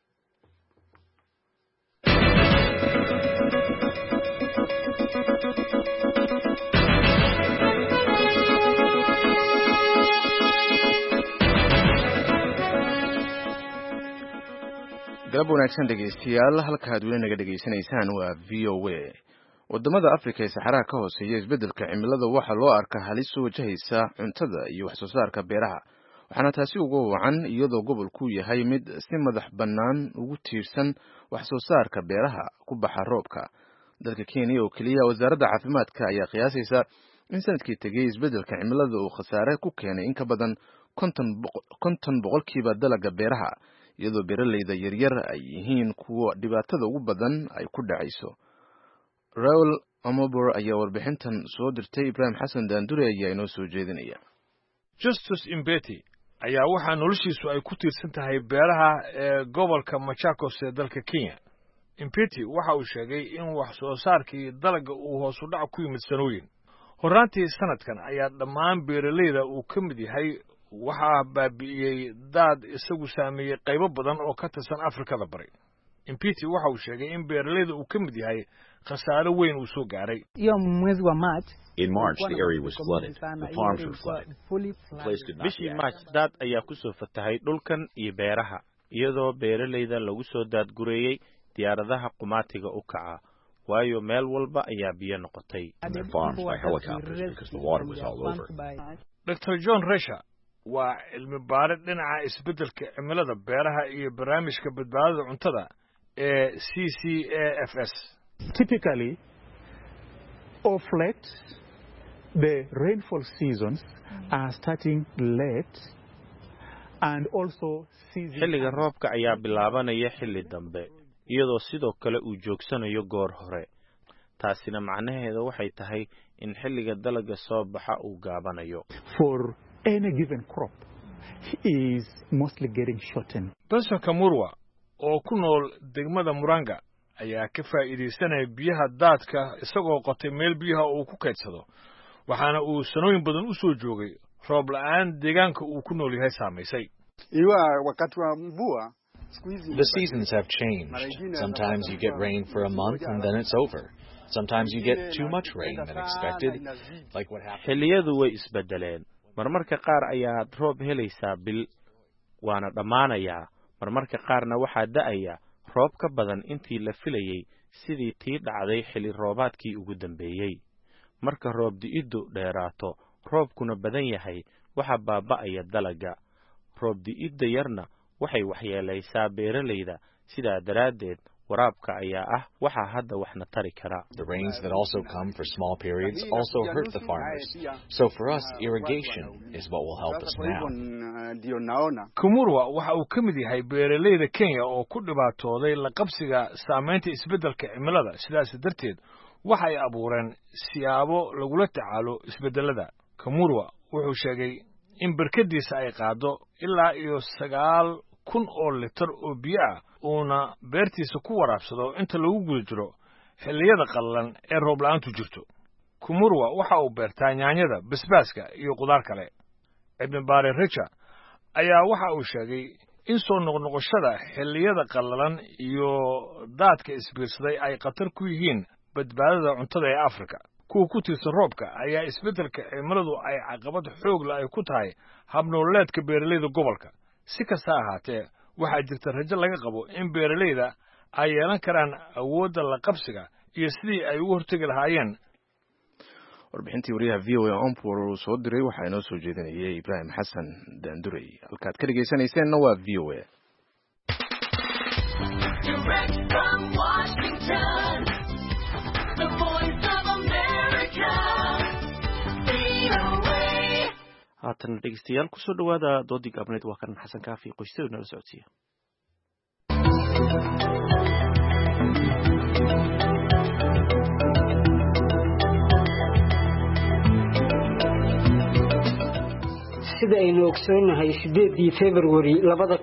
galab wanaagsan dhegeystayaal halkaad weli naga dhegeysanaysaan waa VOA wadamada Afrika ee saxaraha ka hooseeya isbedelka cimilada waxa loo arkaa halis soo wajahaysa cuntada iyo wax soo saarka beeraha waxaana taasi ugu wacan iyadoo gobolku yahay mid si madax bannaan ugu tiirsan wax soo saarka beeraha ku baxa roobka dalka Kenya oo kaliya wasaaradda caafimaadka ayaa qiyaasaysa in sanadkii tagay isbedelka cimilada uu khasaare ku keenay in ka badan 50% dalagga beeraha iyadoo beeralayda yaryar ay yihiin kuwa dhibaatada ugu badan ay ku dhacayso Raul Amobor ayaa warbixintan soo dirtay Ibrahim Xasan Daandure ayaa inoo soo jeedinaya
Justus Mbeti ayaa waxa noloshiisu ay ku tiirsan tahay beeraha ee gobolka Machakos ee dalka Kenya Mbeti waxa uu sheegay in wax soo saarkii dalagga uu hoos u dhac ku yimid sanooyin horaantii sanadkan ayaa dhammaan beeralayda uu ka mid yahay waxaa baabi'iyey daad isagu saameeyey qaybo badan oo ka tirsan Afrikada bari Mbeti waxa uu sheegay in beeralayda uu ka mid yahay khasaare weyn uu soo gaaray
In March, the area was flooded. The farms were flooded.
Bishii March, daad ayaa ku soo fatahay dhulkan iyo beeraha iyadoo beeralayda lagu soo daadgureeyey diyaaradaha qumaatiga u kaca waayo meel walba ayaa biyo noqotay.
Their farms by helicopters because the water was all over.
Dr. John Resha waa cilmi baarid dhinaca isbeddelka cimilada beeraha iyo barnaamijka badbaadada cuntada ee CCAFS.
Typically, of late, the rainfall seasons are starting late, and also
xilliga roobka ayaa bilaabanaya xilli dambe iyadoo sidoo kale uu joogsanayo goor hore. taasina macnaheedu waxay tahay in xilliga dalagga soo baxa uu gaabanayo.
For any given crop is mostly getting shortened.
Benson Kamurwa oo ku nool degmada Muranga ayaa ka faa'iideysanaya biyaha daadka isagoo qotay meel biyaha uu ku kaydsado, waxaana uu sanooyin badan u soo joogay roob la'aan deegaanka uu ku nool yahay saamaysay.
The seasons have changed. Sometimes you get rain for a month and then it's over. Sometimes you get too much rain than expected, like what happened.
Xilliyadu way isbedeleen. Marmarka qaar ayaad roob helaysaa bil waana dhamaanayaa. Marmarka qaarna waxaa da'aya roob ka badan intii la filayay sidii tii dhacday xilli roobaadkii ugu dambeeyay. Marka roob di'iddu dheeraato, roobkuna badan yahay, waxa baaba'aya dalagga. Roob di'idda yarna waxay waxyeelaysaa beeralayda, sidaa daraaddeed waraabka ayaa ah waxa hadda waxna tari kara.
The rains that also come for small periods also hurt the farmers. So for us, irrigation is what will help us now.
Kumurwa waxa uu ka mid yahay beeralayda Kenya oo ku dhibaatooday la qabsiga saameynta isbeddelka cimilada, sidaas darteed waxay abuureen siyaabo lagula tacaalo isbeddelada. Kumurwa wuxuu sheegay in barkadiisa ay qaado ilaa iyo 9,000 oo litir oo biyo ah uuna beertiisa ku waraabsado inta lagu guda jiro xilliyada qallalan ee roob la'aantu jirto. Kumurwa waxa uu beertaa yaanyada, basbaaska iyo qudaar kale. Ibn Bari Richa ayaa waxa uu sheegay in soo noqnoqoshada xilliyada qallalan iyo daadka isbiirsaday ay khatar ku yihiin badbaadada cuntada ee Afrika. kuwa ku tirsan roobka ayaa isbeddelka cimiladu ay caqabad xoog leh ay ku tahay habnololeedka beeralayda gobolka. Si kasta ahaatee, waxaa jirta rajo laga qabo in beeralayda ay yeelan karaan awoodda la qabsiga iyo sidii ay ugu hortagi lahaayeen.
warbixintii wariyaha VOA Ompur uu soo diray waxaa inoo soo jeedinayay Ibrahim Xasan Daanduray. halkaad ka dhegeysanayseena waa VOA.
haatan dhegeystayaal kusoo dhawaada doodii gaabneed waa kan xasan kaafi qoyska nala socodsiiya.
sida aynu ogsoonahay 8 February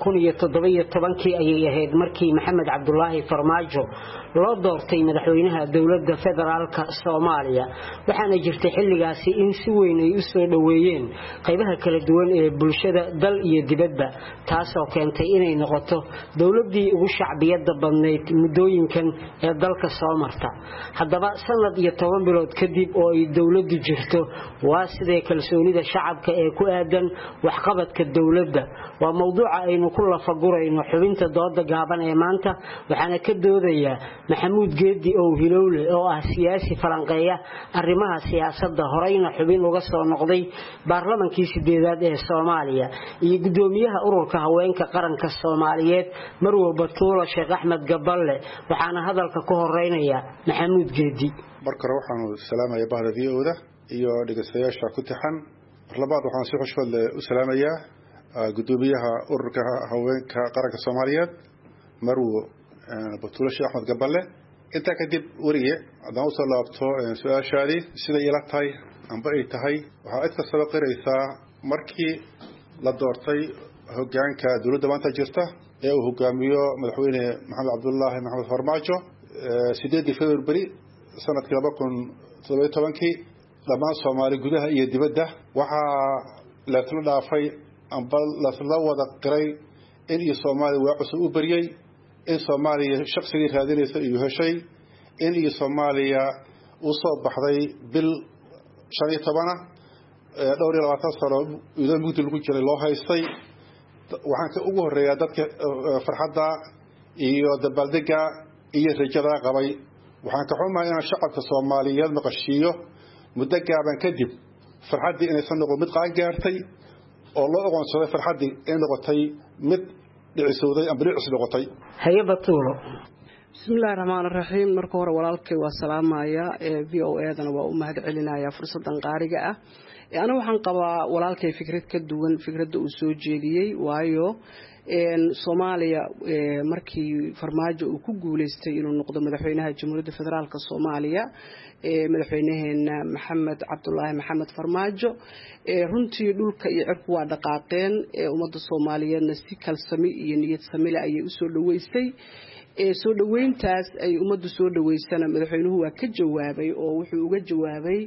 2017 ayay ahayd markii Maxamed Cabdullaahi Farmaajo loo doortay madaxweynaha dawladda federaalka Soomaaliya waxaana jirtay xilligaasi in si weyn ay u soo dhaweeyeen qaybaha kala duwan ee bulshada dal iyo dibadba taasoo keentay inay noqoto dawladdii ugu shacbiyada badneyd muddooyinkan ee dalka soo marta. haddaba sanad iyo 10 bilood kadib oo ay dawladdu jirto waa sidee kalsoonida shacabka ee ku aadan waxqabadka dawladda waa mawduuca aynu ku lafagurayno xubinta dooda gaaban ee maanta waxaana ka doodaya Maxamuud Geedi oo Hilowle oo ah siyaasi falanqeeya arrimaha siyaasadda horeyna xubin uga soo noqday baarlamaankii 8aad ee Soomaaliya iyo gudoomiyaha ururka haweenka qaranka Soomaaliyeed Marwo Batuulo Sheekh Axmed Gaballe waxaana hadalka ku horeynaya Maxamuud Geedi.
marka waxaan salaamayaa bahda VOA iyo dhageystayaasha ku taxan labaad waxaan si xushmad leh u salaamayaa gudoomiyaha ururka haweenka qaranka Soomaaliyeed Marwo Batuulo Sheekh Axmed Gaballe. inta kadib wariye hadaan u soo laabto su'aashaadii sida ila tahay amba ay tahay waxa cid kasta qiraysaa markii la doortay hoggaanka dawladda maanta jirta ee uu hogaamiyo madaxweyne Maxamed Cabdullaahi Maxamed Farmaajo 8 February sanadkii 2017 dhammaan Soomaali gudaha iyo dibadda waxaa la talo dhaafay amba la wada qiray in Soomaali waa cusub u bariyay in Soomaaliya shakhsiga raadinaysa iyo heshay in Soomaaliya u soo baxday bil 15 dhowr iyo 20 sano idan muddo lagu jiray loo haystay waxaan ka ugu horeeyaa dadka farxadda iyo dabaaldega iyo rajada qabay waxaan ka xumahay in shacabka Soomaaliyeed maqashiyo muddo gaaban kadib farxaddii inay soo noqdo mid qaan gaartay oo loo aqoonsaday farxaddii ay noqotay mid dhicisowday amba dhicis noqotay
hay'adda tuulo
bismillahi raxmaani raxiim marka hore walaalkay waa salaamaya VOA-dana waa u mahadcelinayaa fursadan qaariga ah aniga waxaan qabaa walaalkay fikrad ka duwan fikradda uu soo jeediyey waayo Soomaaliya markii farmaajo uu ku guuleystay inuu noqdo madaxweynaha Jamhuuriyadda Federaalka Soomaaliya madaxweynaheena Maxamed Cabdullaahi Maxamed Farmaajo runtii dhulka iyo cirku waa dhaqaaqeen ummadda Soomaaliyeedna si kalsami iyo niyad sami leh ayay u soo dhaweysay soo dhaweyntaas ay ummaddu soo dhaweysana madaxweynuhu waa ka jawaabay oo wuxuu uga jawaabay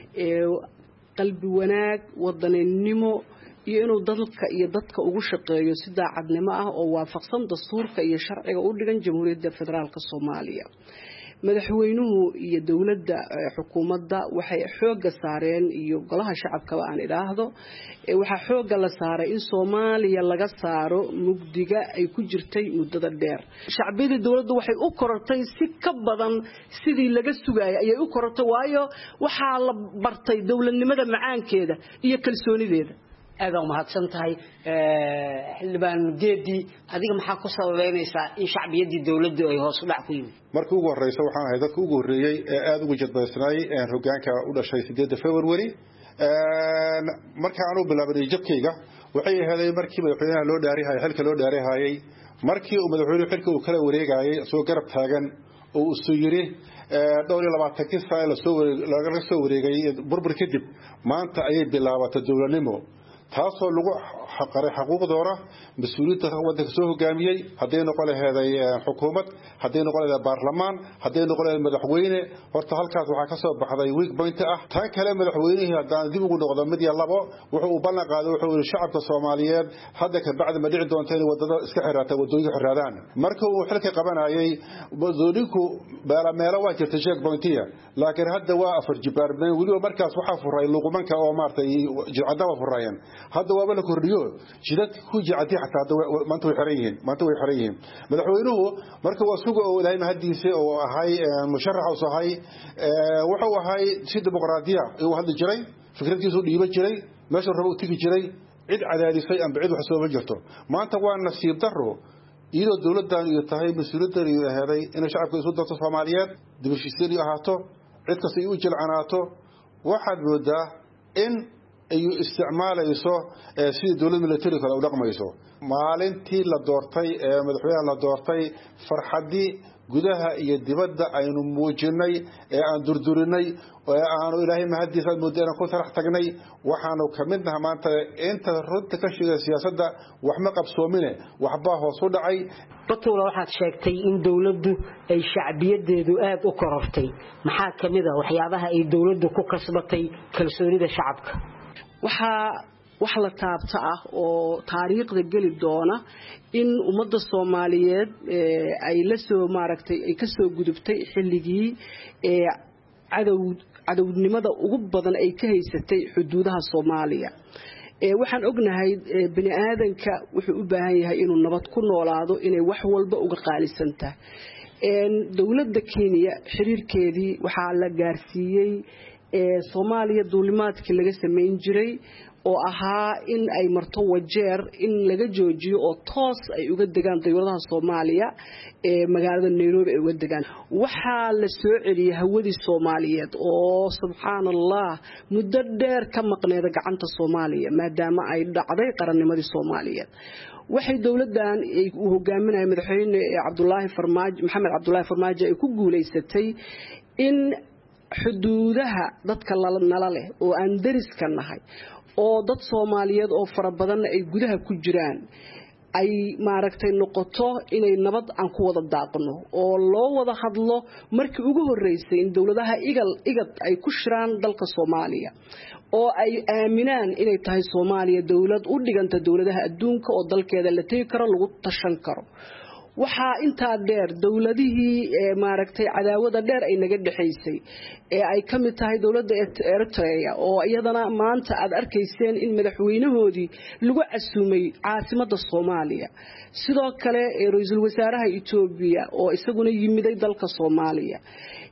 qalbi wanaag wadaninimo iyo inuu dalka iyo dadka ugu shaqeeyo si daacadnimo ah oo waafaqsan dastuurka iyo sharciga u dhigan Jamhuuriyadda Federaalka Soomaaliya madaxweynuhu iyo dawladda xukuumadda waxay xoog saareen iyo golaha shacabka aan iraahdo waxa xoog la saaray in Soomaaliya laga saaro mugdiga ay ku jirtay muddada dheer shacbiyada dawladdu waxay u korortay si ka badan sidii laga sugayay ayay u korortay waayo waxa la bartay dawladnimada macaankeeda iyo kalsoonideeda
aad u mahadsan tahay xildhibaan geedi adiga maxaa ku sababeynaysaa in shacbiyadii dawladdu ay hoos u dhac ku yimid
markii ugu horeysa waxaan ahay dadka ugu horeeyay ee aad ugu jadbaysnay hoggaanka u dhashay 8 February markii aan u bilaabay jabkayga waxay ahayd markii madaxweynaha loo dhaariyay xilka loo dhaariyay markii uu madaxweynuhu xilka uu kala wareegayay soo garab taagan oo uu soo yiri dhowr 20 sano laga soo wareegay burbur kadib maanta ayay bilaabatay dawladnimo taasoo lagu xaqaray xuquuqdooda mas'uuliyadda waddanka soo hogaamiyay haday noqon lahayd xukuumad haday noqon lahayd baarlamaan haday noqon lahayd madaxweyne horta halkaas waxa ka soo baxday weak point ah tan kale madaxweynaha hadaan dib ugu noqdo mid iyo labo wuxuu u ballan qaaday wuxuu shacabka Soomaaliyeed hadda ka bacdi ma dhici doonto in wadada iska xiraata wadooyinka xiraadaan marka uu xilka qabanayay wadooyinku meelo waa jirta check pointiya laakiin hadda waa afar jibaarmeen waliba markaas waxa furay luqmanka oo maartay jilcadaba furayeen hadda waa la kordhiyo jidadka ku jicatay xataa maanta way xirayeen madaxweynuhu marka waa sugo oo ilaahay mahadiisa oo ahay musharax oo sahay wuxuu ahay si dimuqraadiya oo hadda jiray fikradiisu dhiiba jiray meesha rabo u tigi jiray cid cadaadisay aan bicid wax soo ma jirto maanta waa nasiib daro iyadoo dawladdan iyo tahay mas'uuliyadda iyo ahaday in shacabka isu darto Soomaaliyeed dibashiisii ahaato cid kasta ay u jilcanaato waxaad moodaa in ay isticmaalayso sidii dawladda military kale u dhaqmayso maalintii la doortay madaxweynaha la doortay farxadii gudaha iyo dibadda aynu muujinay aan durdurinay aanu ilaahay mahadiisa moodana ku tarax tagnay waxaanu kamidnahay maanta inta runta ka shaqeeya siyaasadda wax ma qabsoomine waxba hoos u dhacay
batula waxaad sheegtay in dawladdu ay shacbiyadeedu aad u korortay maxaa kamid ah waxyaabaha ay dawladdu ku kasbatay kalsoonida shacabka
wax la taabta ah oo taariikhda gali doona in ummadda Soomaaliyeed ay la soo maaragtay ay ka soo gudubtay xilligii cadowdnimada ugu badan ay ka haysatay xuduudaha Soomaaliya waxaan ognahay bini aadanka wuxuu u baahan yahay inuu nabad ku noolaado inay wax walba uga qaalisantaa dawladda Kenya xiriirkeedii waxa la gaarsiiyay Soomaaliya duulimaadkii laga sameyn jiray oo ahaa in ay marto wajeer in laga joojiyo oo toos ay uga degaan dawladaha Soomaaliya magaalada Nairobi ay uga degaan waxa la soo celiyay hawadii Soomaaliyeed oo subhanallah muddo dheer ka maqneeda gacanta Soomaaliya maadaama ay dhacday qarannimadii Soomaaliyeed waxay dawladdan uu hogaaminayay madaxweyne Maxamed Cabdullaahi Farmaajo ay ku guuleysatay in xuduudaha dadka nala leh oo aan dariska nahay oo dad Soomaaliyeed oo fara badan ay gudaha ku jiraan ay maaragtay noqoto inay nabad aan ku wada daaqno oo loo wada hadlo markii ugu horeysay in dawladaha igad ay ku shiraan dalka Soomaaliya oo ay aaminaan inay tahay Soomaaliya dawlad u dhiganta dawladaha adduunka oo dalkeeda la tagi karo lagu tashan karo waxa inta dheer dawladihii maaragtay cadaawada dheer ay naga dhaxaysay ay kamid tahay dawladda Eritrea oo iyadana maanta aad arkayseen in madaxweynahoodii lagu casuumay caasimadda Soomaaliya sidoo kale ra'iisul wasaaraha Itoobiya oo isaguna yimiday dalka Soomaaliya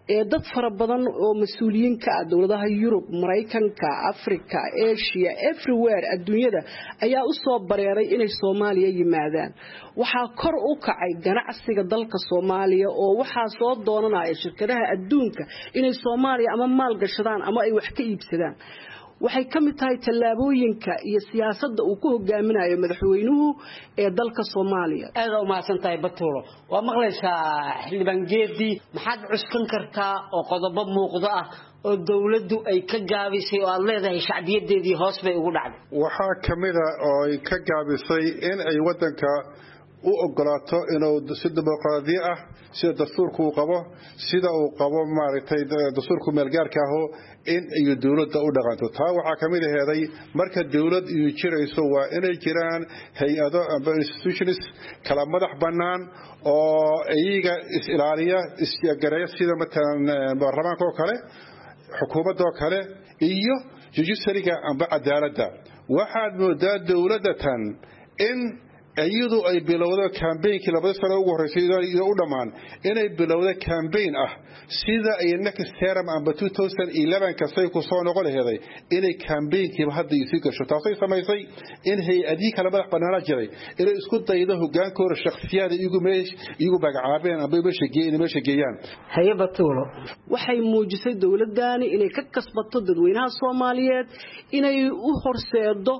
dad fara badan oo mas'uuliyiin ka ah dawladaha Yurub, Mareykanka, Afrika, Asia, everywhere adduunyada ayaa u soo bareeray inay Soomaaliya yimaadaan. Waxaa kor u kacay ganacsiga dalka Soomaaliya oo waxaa soo doonanaya shirkadaha adduunka inay Soomaaliya ama maal gashadaan ama ay wax ka iibsadaan. waxay ka mid tahay tallaabooyinka iyo siyaasadda uu ku hogaaminayo madaxweynuhu ee dalka Soomaaliya.
aad u maasantahay Batuulo waa maqlaysaa xildhibaan Geedi maxaad cuskan kartaa oo qodobo muuqda ah oo dawladdu ay ka gaabisay oo aad leedahay shacbiyadeedii hoos bay ugu dhacday
waxaa kamida oo ay ka gaabisay in ay wadanka u ogolaato inuu si dimuqraadi ah sida dastuurku qabo sida uu qabo maaragtay dastuurku meelgaarka ah in ay dawladda u dhaqanto taa waxa kamid aheeday marka dawlad uu jirayso waa inay jiraan hay'ado ama institutions kala madax banaan oo iyaga is ilaaliya isgareeya sida matalan baarlamaanka oo kale xukuumadda oo kale iyo judiciaryga amba cadaaladda waxaad moodaa dawladatan in ayadu ay bilowdo campaign-kii 2 sano ugu horeysay iyo u dhamaan inay bilowdo campaign ah sida ay next term amba 2011 ka say ku soo noqon lahayd inay campaign-kii hadda isii gasho taasay samaysay in hay'adii kala madax banaana jiray inay isku daydo hogaankooda shakhsiyaad iyagu magacaabeen amba meesha geeyaan
Batuulo waxay muujisay dawladdaani inay ka kasbato dadweynaha Soomaaliyeed inay u horseedo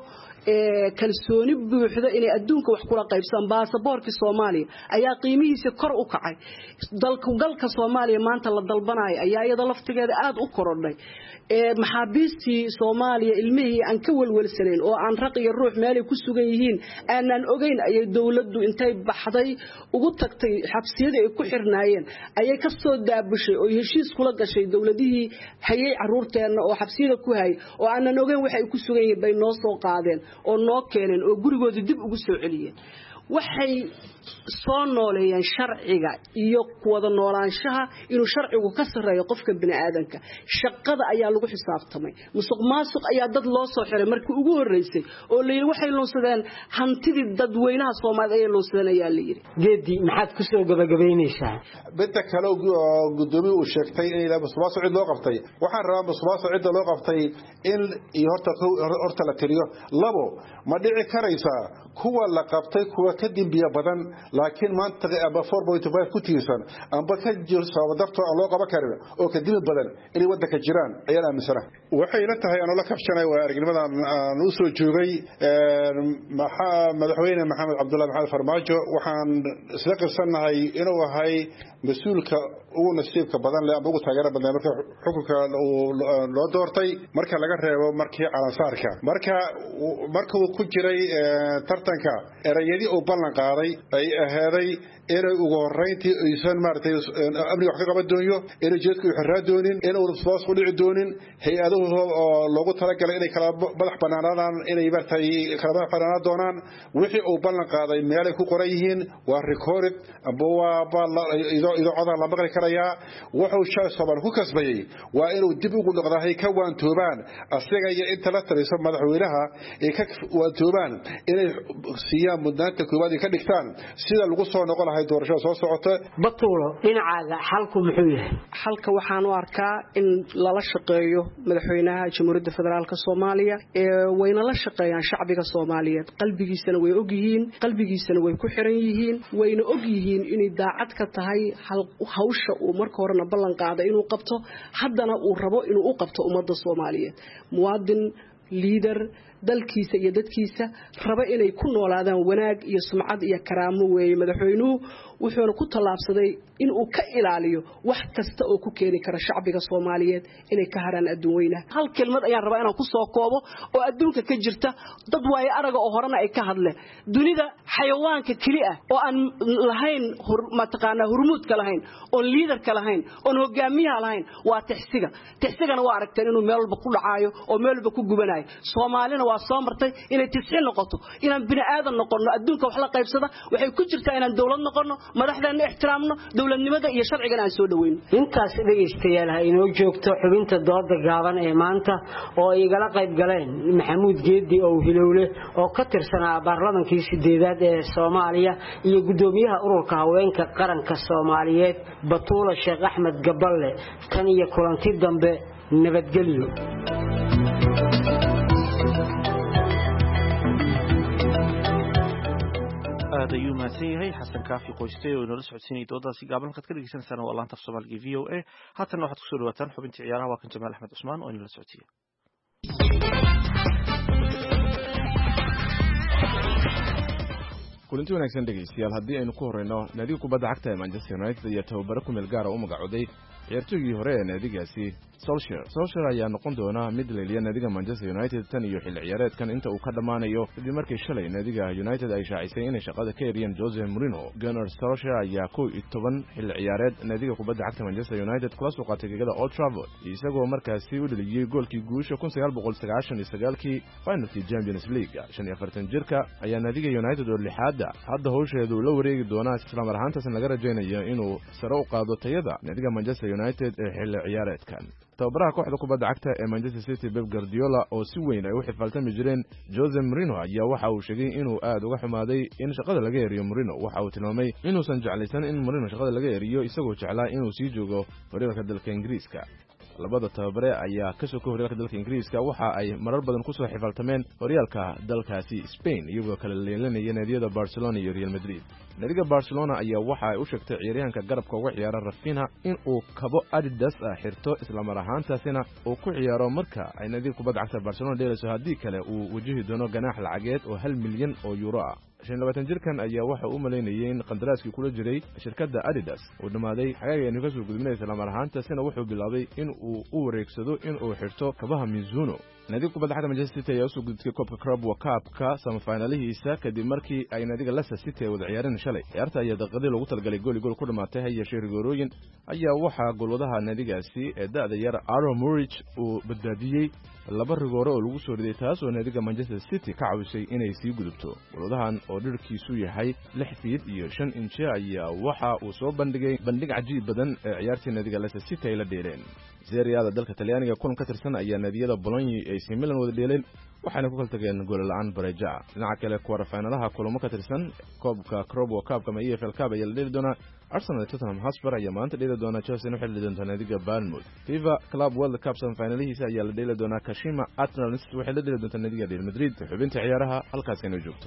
kalsooni buuxda inay adduunka wax kula qaybsan baasaboorka Soomaaliya ayaa qiimihiisa kor u kacay dalka Soomaaliya maanta la dalbanayo ayaa iyada laftigeeda aad u korodhay maxaabiistii Soomaaliya ilmihii aan ka walwalsanayn oo aan raq iyo ruux meel ku sugan yihiin aanan ogeyn ayay dawladdu intay baxday ugu tagtay xabsiyada ay ku xirnaayeen ayay ka soo daabushay oo heshiis kula gashay dawladihii hayay caruurteena oo xabsiyada ku hay oo aanan ogeyn waxa ay ku sugan yihiin bay noo soo qaadeen oo noo keeneen oo gurigooda dib ugu soo celiyeen waxay soo nooleeyeen sharciga iyo wada noolaanshaha inuu sharcigu ka sareeyo qofka bini'aadanka shaqada ayaa lagu xisaabtamay musuqmaasuq ayaa dad loo soo xiray markii ugu horeysay oo leeyahay waxay loonsadeen hantidii dadweynaha Soomaaliyeed ee loonsadeen ayaa la yiri
Geedi maxaad ku soo gabagabeynaysaa
bidda kale gudoomiye uu sheegtay in la musuqmaasuq loo qabtay waxaan rabaa musuqmaasuq loo qabtay in horta la tiriyo labo ma dhici karaysaa kuwa la qabtay kuwa ka dimbiya badan laakiin maanta aba 4.5 ku tiirsan amba ka jir sababto loo qaba karin oo ka dib badan inay wadanka jiraan ayaan aaminsanahay waxay la tahay aan la kabshanay waa aragnimada aan u soo joogay madaxweyne Maxamed Cabdullaahi Maxamed Farmaajo waxaan isla qirsanahay inuu ahay mas'uulka ugu nasiibka badan leh ugu taageero badan marka xukunka loo doortay marka laga reebo markii calansaarka marka uu ku jiray tartanka erayadii uu ballan qaaday ay ahaaday inay ugu horeyntii aysan maartay amniga wax ka qaban doono inay jeedku xirraa doonin inuu response u dhici doonin hay'adahu oo loogu talagalay inay kala madax banaanadaan inay martay kala madax banaanad doonaan wixii uu ballan qaaday meel ay ku qoran yihiin waa recorded aba waa ido codar la maqli karayaa wuxuu shaqo ku kasbayay waa inuu dib ugu noqdahay ka waantoobaan asaga iyo inta la tariso madaxweynaha ee ka waantoobaan inay siiyaan mudnaanta koowaad ka dhigtaan sida lagu soo noqon lahayd doorashada soo socota
Batuulo dhinacaaga xalku muxuu yahay
xalka waxaan u arkaa in lala shaqeeyo madaxweynaha Jamhuuriyadda Federaalka Soomaaliya wayna la shaqeeyaan shacbiga Soomaaliyeed qalbigiisana way og yihiin qalbigiisana way ku xiran yihiin wayna og yihiin inay daacad ka tahay hawsha uu marka horena ballan qaaday inuu qabto haddana uu rabo inuu u qabto ummadda Soomaaliyeed muwaadin leader dalkiisa iyo dadkiisa raba inay ku noolaadaan wanaag iyo sumcad iyo karaamo weeye madaxweynuhu wuxuuna ku talaabsaday in uu ka ilaaliyo wax kasta oo ku keeni kara shacbiga Soomaaliyeed inay ka haraan adduunweynaha hal kelmad ayaan rabaa inaan ku soo koobo oo adduunka ka jirta dad way araga oo horena ay ka hadleen dunida xayawaanka kali ah oo aan lahayn mataqaana hurmuudka lahayn oo leaderka lahayn oo hogaamiyaha lahayn waa tixsigana waa aragteen inuu meel walba ku dhacaayo oo meel walba ku gubanayo Soomaalina waa soo martay inay 90 noqoto inaan bini aadan noqono adduunka wax la qaybsada waxay ku jirtaa inaan dawlad noqono madaxdeena ixtiraamno dawladnimada iyo sharciga aan soo dhaweyn
intaas dhageystayaal ha inoo joogto xubinta dooda gaaban ee maanta oo ay igala qayb galeen Maxamuud Geedi oo Hilowle oo ka tirsanaa baarlamaankii 8aad ee Soomaaliya iyo gudoomiyaha ururka haweenka qaranka Soomaaliyeed Batuula Sheekh Axmed Gaballe tan iyo kulanti dambe nabadgelyo
aad ayuu mahadsan yahay xasan kaafi qoystay oo inala socodsiinayay doodaasi gaaban halkaad ka dhegeysaneysaan waa laanta af soomaaliga VOA haatan waxaad kusoo dhawaataan xubintii ciyaaraha waa kan Jamaal Axmed Cusmaan oo inala socodsiiya
kulanti wanaagsan dhegeystayaal haddii aynu ku horeyno naadiga kubadda cagta ee Manchester United iyo tababaro ku meel gaar ah u magacooday ciyaartoygii hore ee naadigaasi Solskjaer ayaa noqon doona mid leeliya naadiga Manchester United tan iyo xilli ciyaareedkan inta uu ka dhamaanayo kadib markii shalay naadiga United ay shaacisay inay shaqada ka eriyeen Jose Mourinho. Gunnar Solskjaer ayaa 11 xilli ciyaareed naadiga kubadda cagta Manchester United kula soo qaatay gegada Old Trafford isagoo markaasi u dhaliyay goolkii guusha 1999kii finalkii Champions League. 45 jirka ayaa naadiga United oo lixaad hadda hawsheedu la wareegi doona isla mar ahaantaasna laga rajaynayo inuu sare u qaado tayada naadiga Manchester United ee xilli ciyaareedkan. tababaraha kooxda kubadda cagta ee Manchester City Pep Guardiola oo si weyn ay u xifaaltami jireen Jose Mourinho ayaa waxa uu sheegay inuu aad uga xumaaday in shaqada laga eriyo Mourinho. Waxa uu tilmaamay inuusan jeclaysan in Mourinho shaqada laga eriyo isagoo jeclaa inuu sii joogo horyaalka dalka Ingiriiska. labada tababare ayaa ka soo horyaalka dalka Ingiriiska waxa ay marar badan ku soo xifaaltameen horyaalka dalkaasi Spain iyagoo kala leelanaya naadiyada Barcelona iyo Real Madrid. naadiga Barcelona ayaa waxa ay u sheegtay ciyaaryahanka garabka uga ciyaara Rafinha in uu kabo Adidas xirto isla mar ahaantaasina uu ku ciyaaro marka ay naadiga kubadda cagta Barcelona dheelayso haddii kale uu wajihi doono ganaax lacageed oo 1 milyan oo euro ah. 25 jirkan ayaa waxa uu maleynayay in qandaraaskii kula jiray shirkadda Adidas uu dhamaaday xagaaga ay ka soo gudbinaysa isla mar ahaantaasina wuxuu bilaabay in uu u wareegsado in uu xirto kabaha Mizuno. naadiga kubadda cagta Manchester City ayaa soo gudbtay koobka Carabao Cup-ka semifinalihiisa kadib markii ay naadiga Leicester City wada ciyaareen shalay. ciyaarta ayaa daqiiqadii lagu talgalay gool ku dhamaatay hay'ashee rigorooyin ayaa waxa goolwadaha naadigaasi ee da'da yar Aaron Murich uu badbaadiyay laba rigoore oo lagu soo riday taas oo naadiga Manchester City ka caawisay inay sii gudubto. goolwadahan oo dhirkiisu yahay 6 feet iyo 5 inch ayaa waxa uu soo bandhig cajiib badan ee ciyaartii naadiga Leicester City ay la dheeleen. Serie A dalka Talyaaniga kulan ka tirsan ayaa naadiyada Bologna ay AC Milan wada dheeleen waxaana ku kala tageen gool la'aan bareeja. dhinaca kale quarter-finalaha kulamo ka tirsan koobka Carabao Cup ama EFL Cup ayaa la dheeli doona. Arsenal iyo Tottenham Hotspur ayaa maanta dheeli doona. Chelsea waxay dheeli doontaa naadiga Bournemouth. FIFA Club World Cup semifinalihiisa ayaa la dheeli doona. Kashima Antlers waxay la dheeli doontaa naadiga Real Madrid. xubinta ciyaaraha halkaas inoo joogto.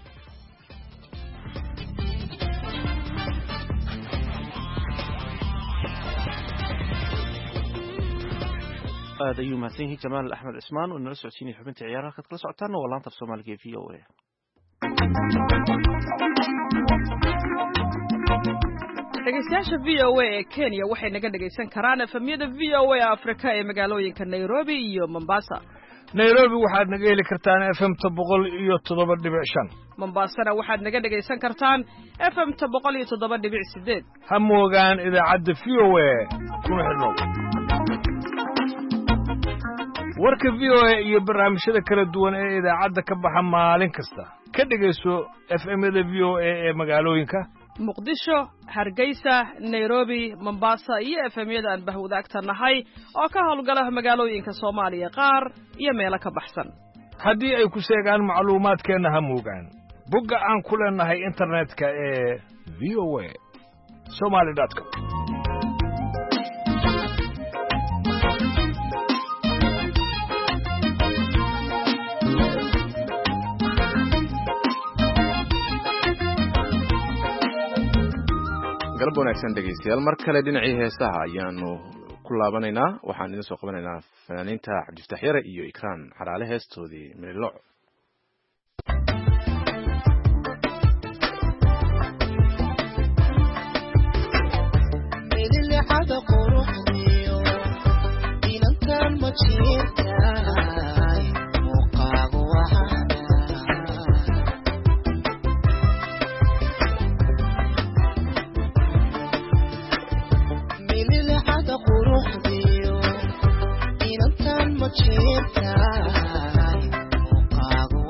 aad ayuu mahadsan yahay Jamaal Axmed Cusmaan oo inala socodsiinaya xubinta ciyaaraha halkaad kala socotaana waa laanta af soomaaliga ee VOA.
dhegeystayaasha VOA ee Kenya waxay naga dhegeysan karaan efemyada VOA Afrika ee magaalooyinka Nairobi iyo Mombasa.
Nairobi waxaad naga heli kartaan FM-ta 107.5.
Mombasana waxaad naga dhegeysan kartaan FM-ta 107.8.
ha moogaan idaacadda VOA kuna xidhnow warka VOA iyo barnaamijyada kala duwan ee idaacadda ka baxa maalin kasta ka dhegeyso FM-yada VOA ee magaalooyinka
Muqdisho, Hargeysa, Nairobi, Mombasa iyo FM-yada aan bahwadaagta nahay oo ka howlgala magaalooyinka Soomaaliya qaar iyo meelo ka baxsan.
haddii ay ku sheegaan macluumaadkeena ha moogaan bogga aan ku leenahay internetka ee voasomali.com.
galab wanaagsan dhegeystayaal mar kale dhinacii heesaha ayaanu ku laabanaynaa waxaan idin soo qabanaynaa fanaaniinta Cabdifataax Yare iyo Ikraan Xaraale heestoodii Meelooc.
Cheers,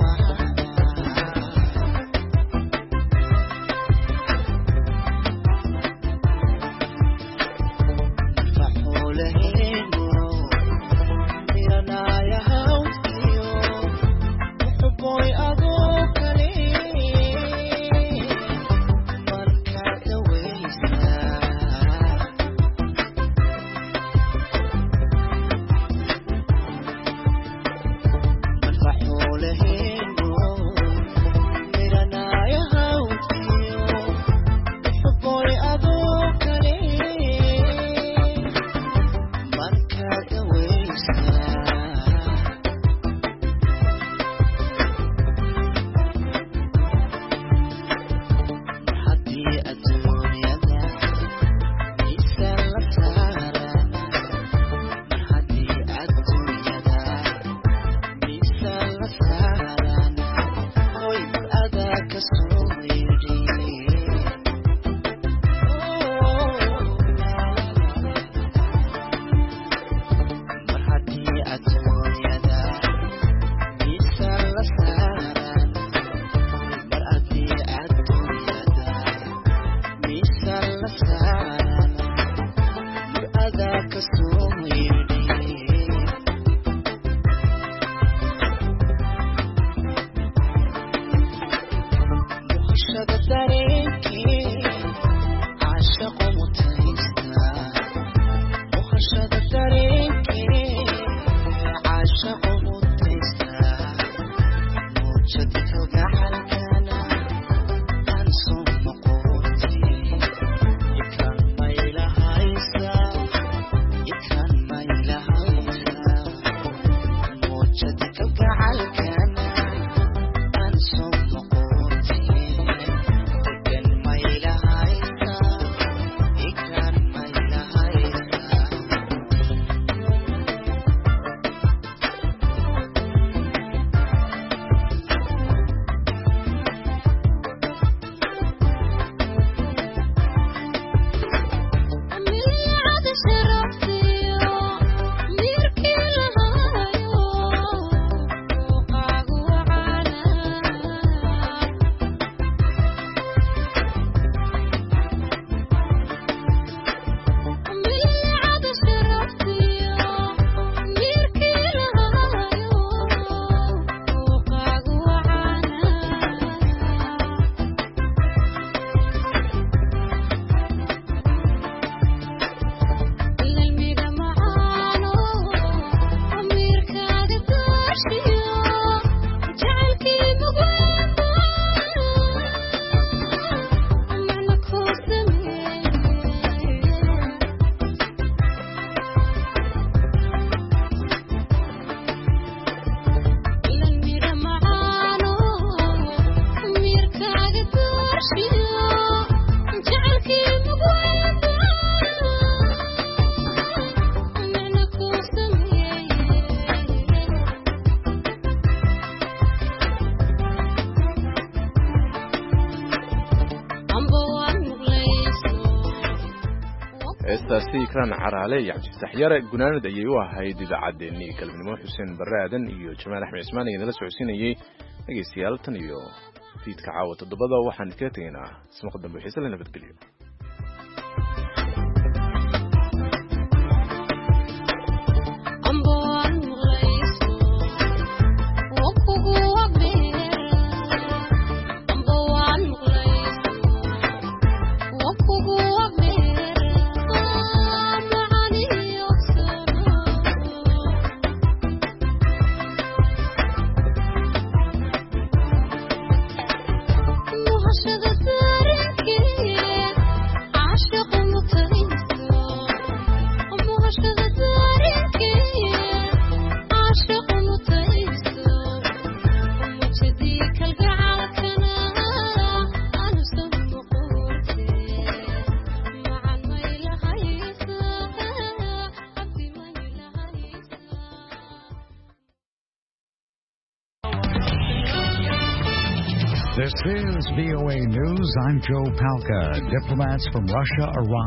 heestaasi ikraan caraale iyo cabdifataax yare gunaanad ayay u ahayd idaacaddeenii galabnimo xuseen barre aadan iyo jamaal axmed cismaan ayaa nala socodsiinayey dhegaystayaal tan iyo fiidka caawa 7 waxaan iskaga tegaynaa ismaqal dambe xiise la nabadgeliyo
This is VOA News. I'm Joe Palca. Diplomats from Russia arrived.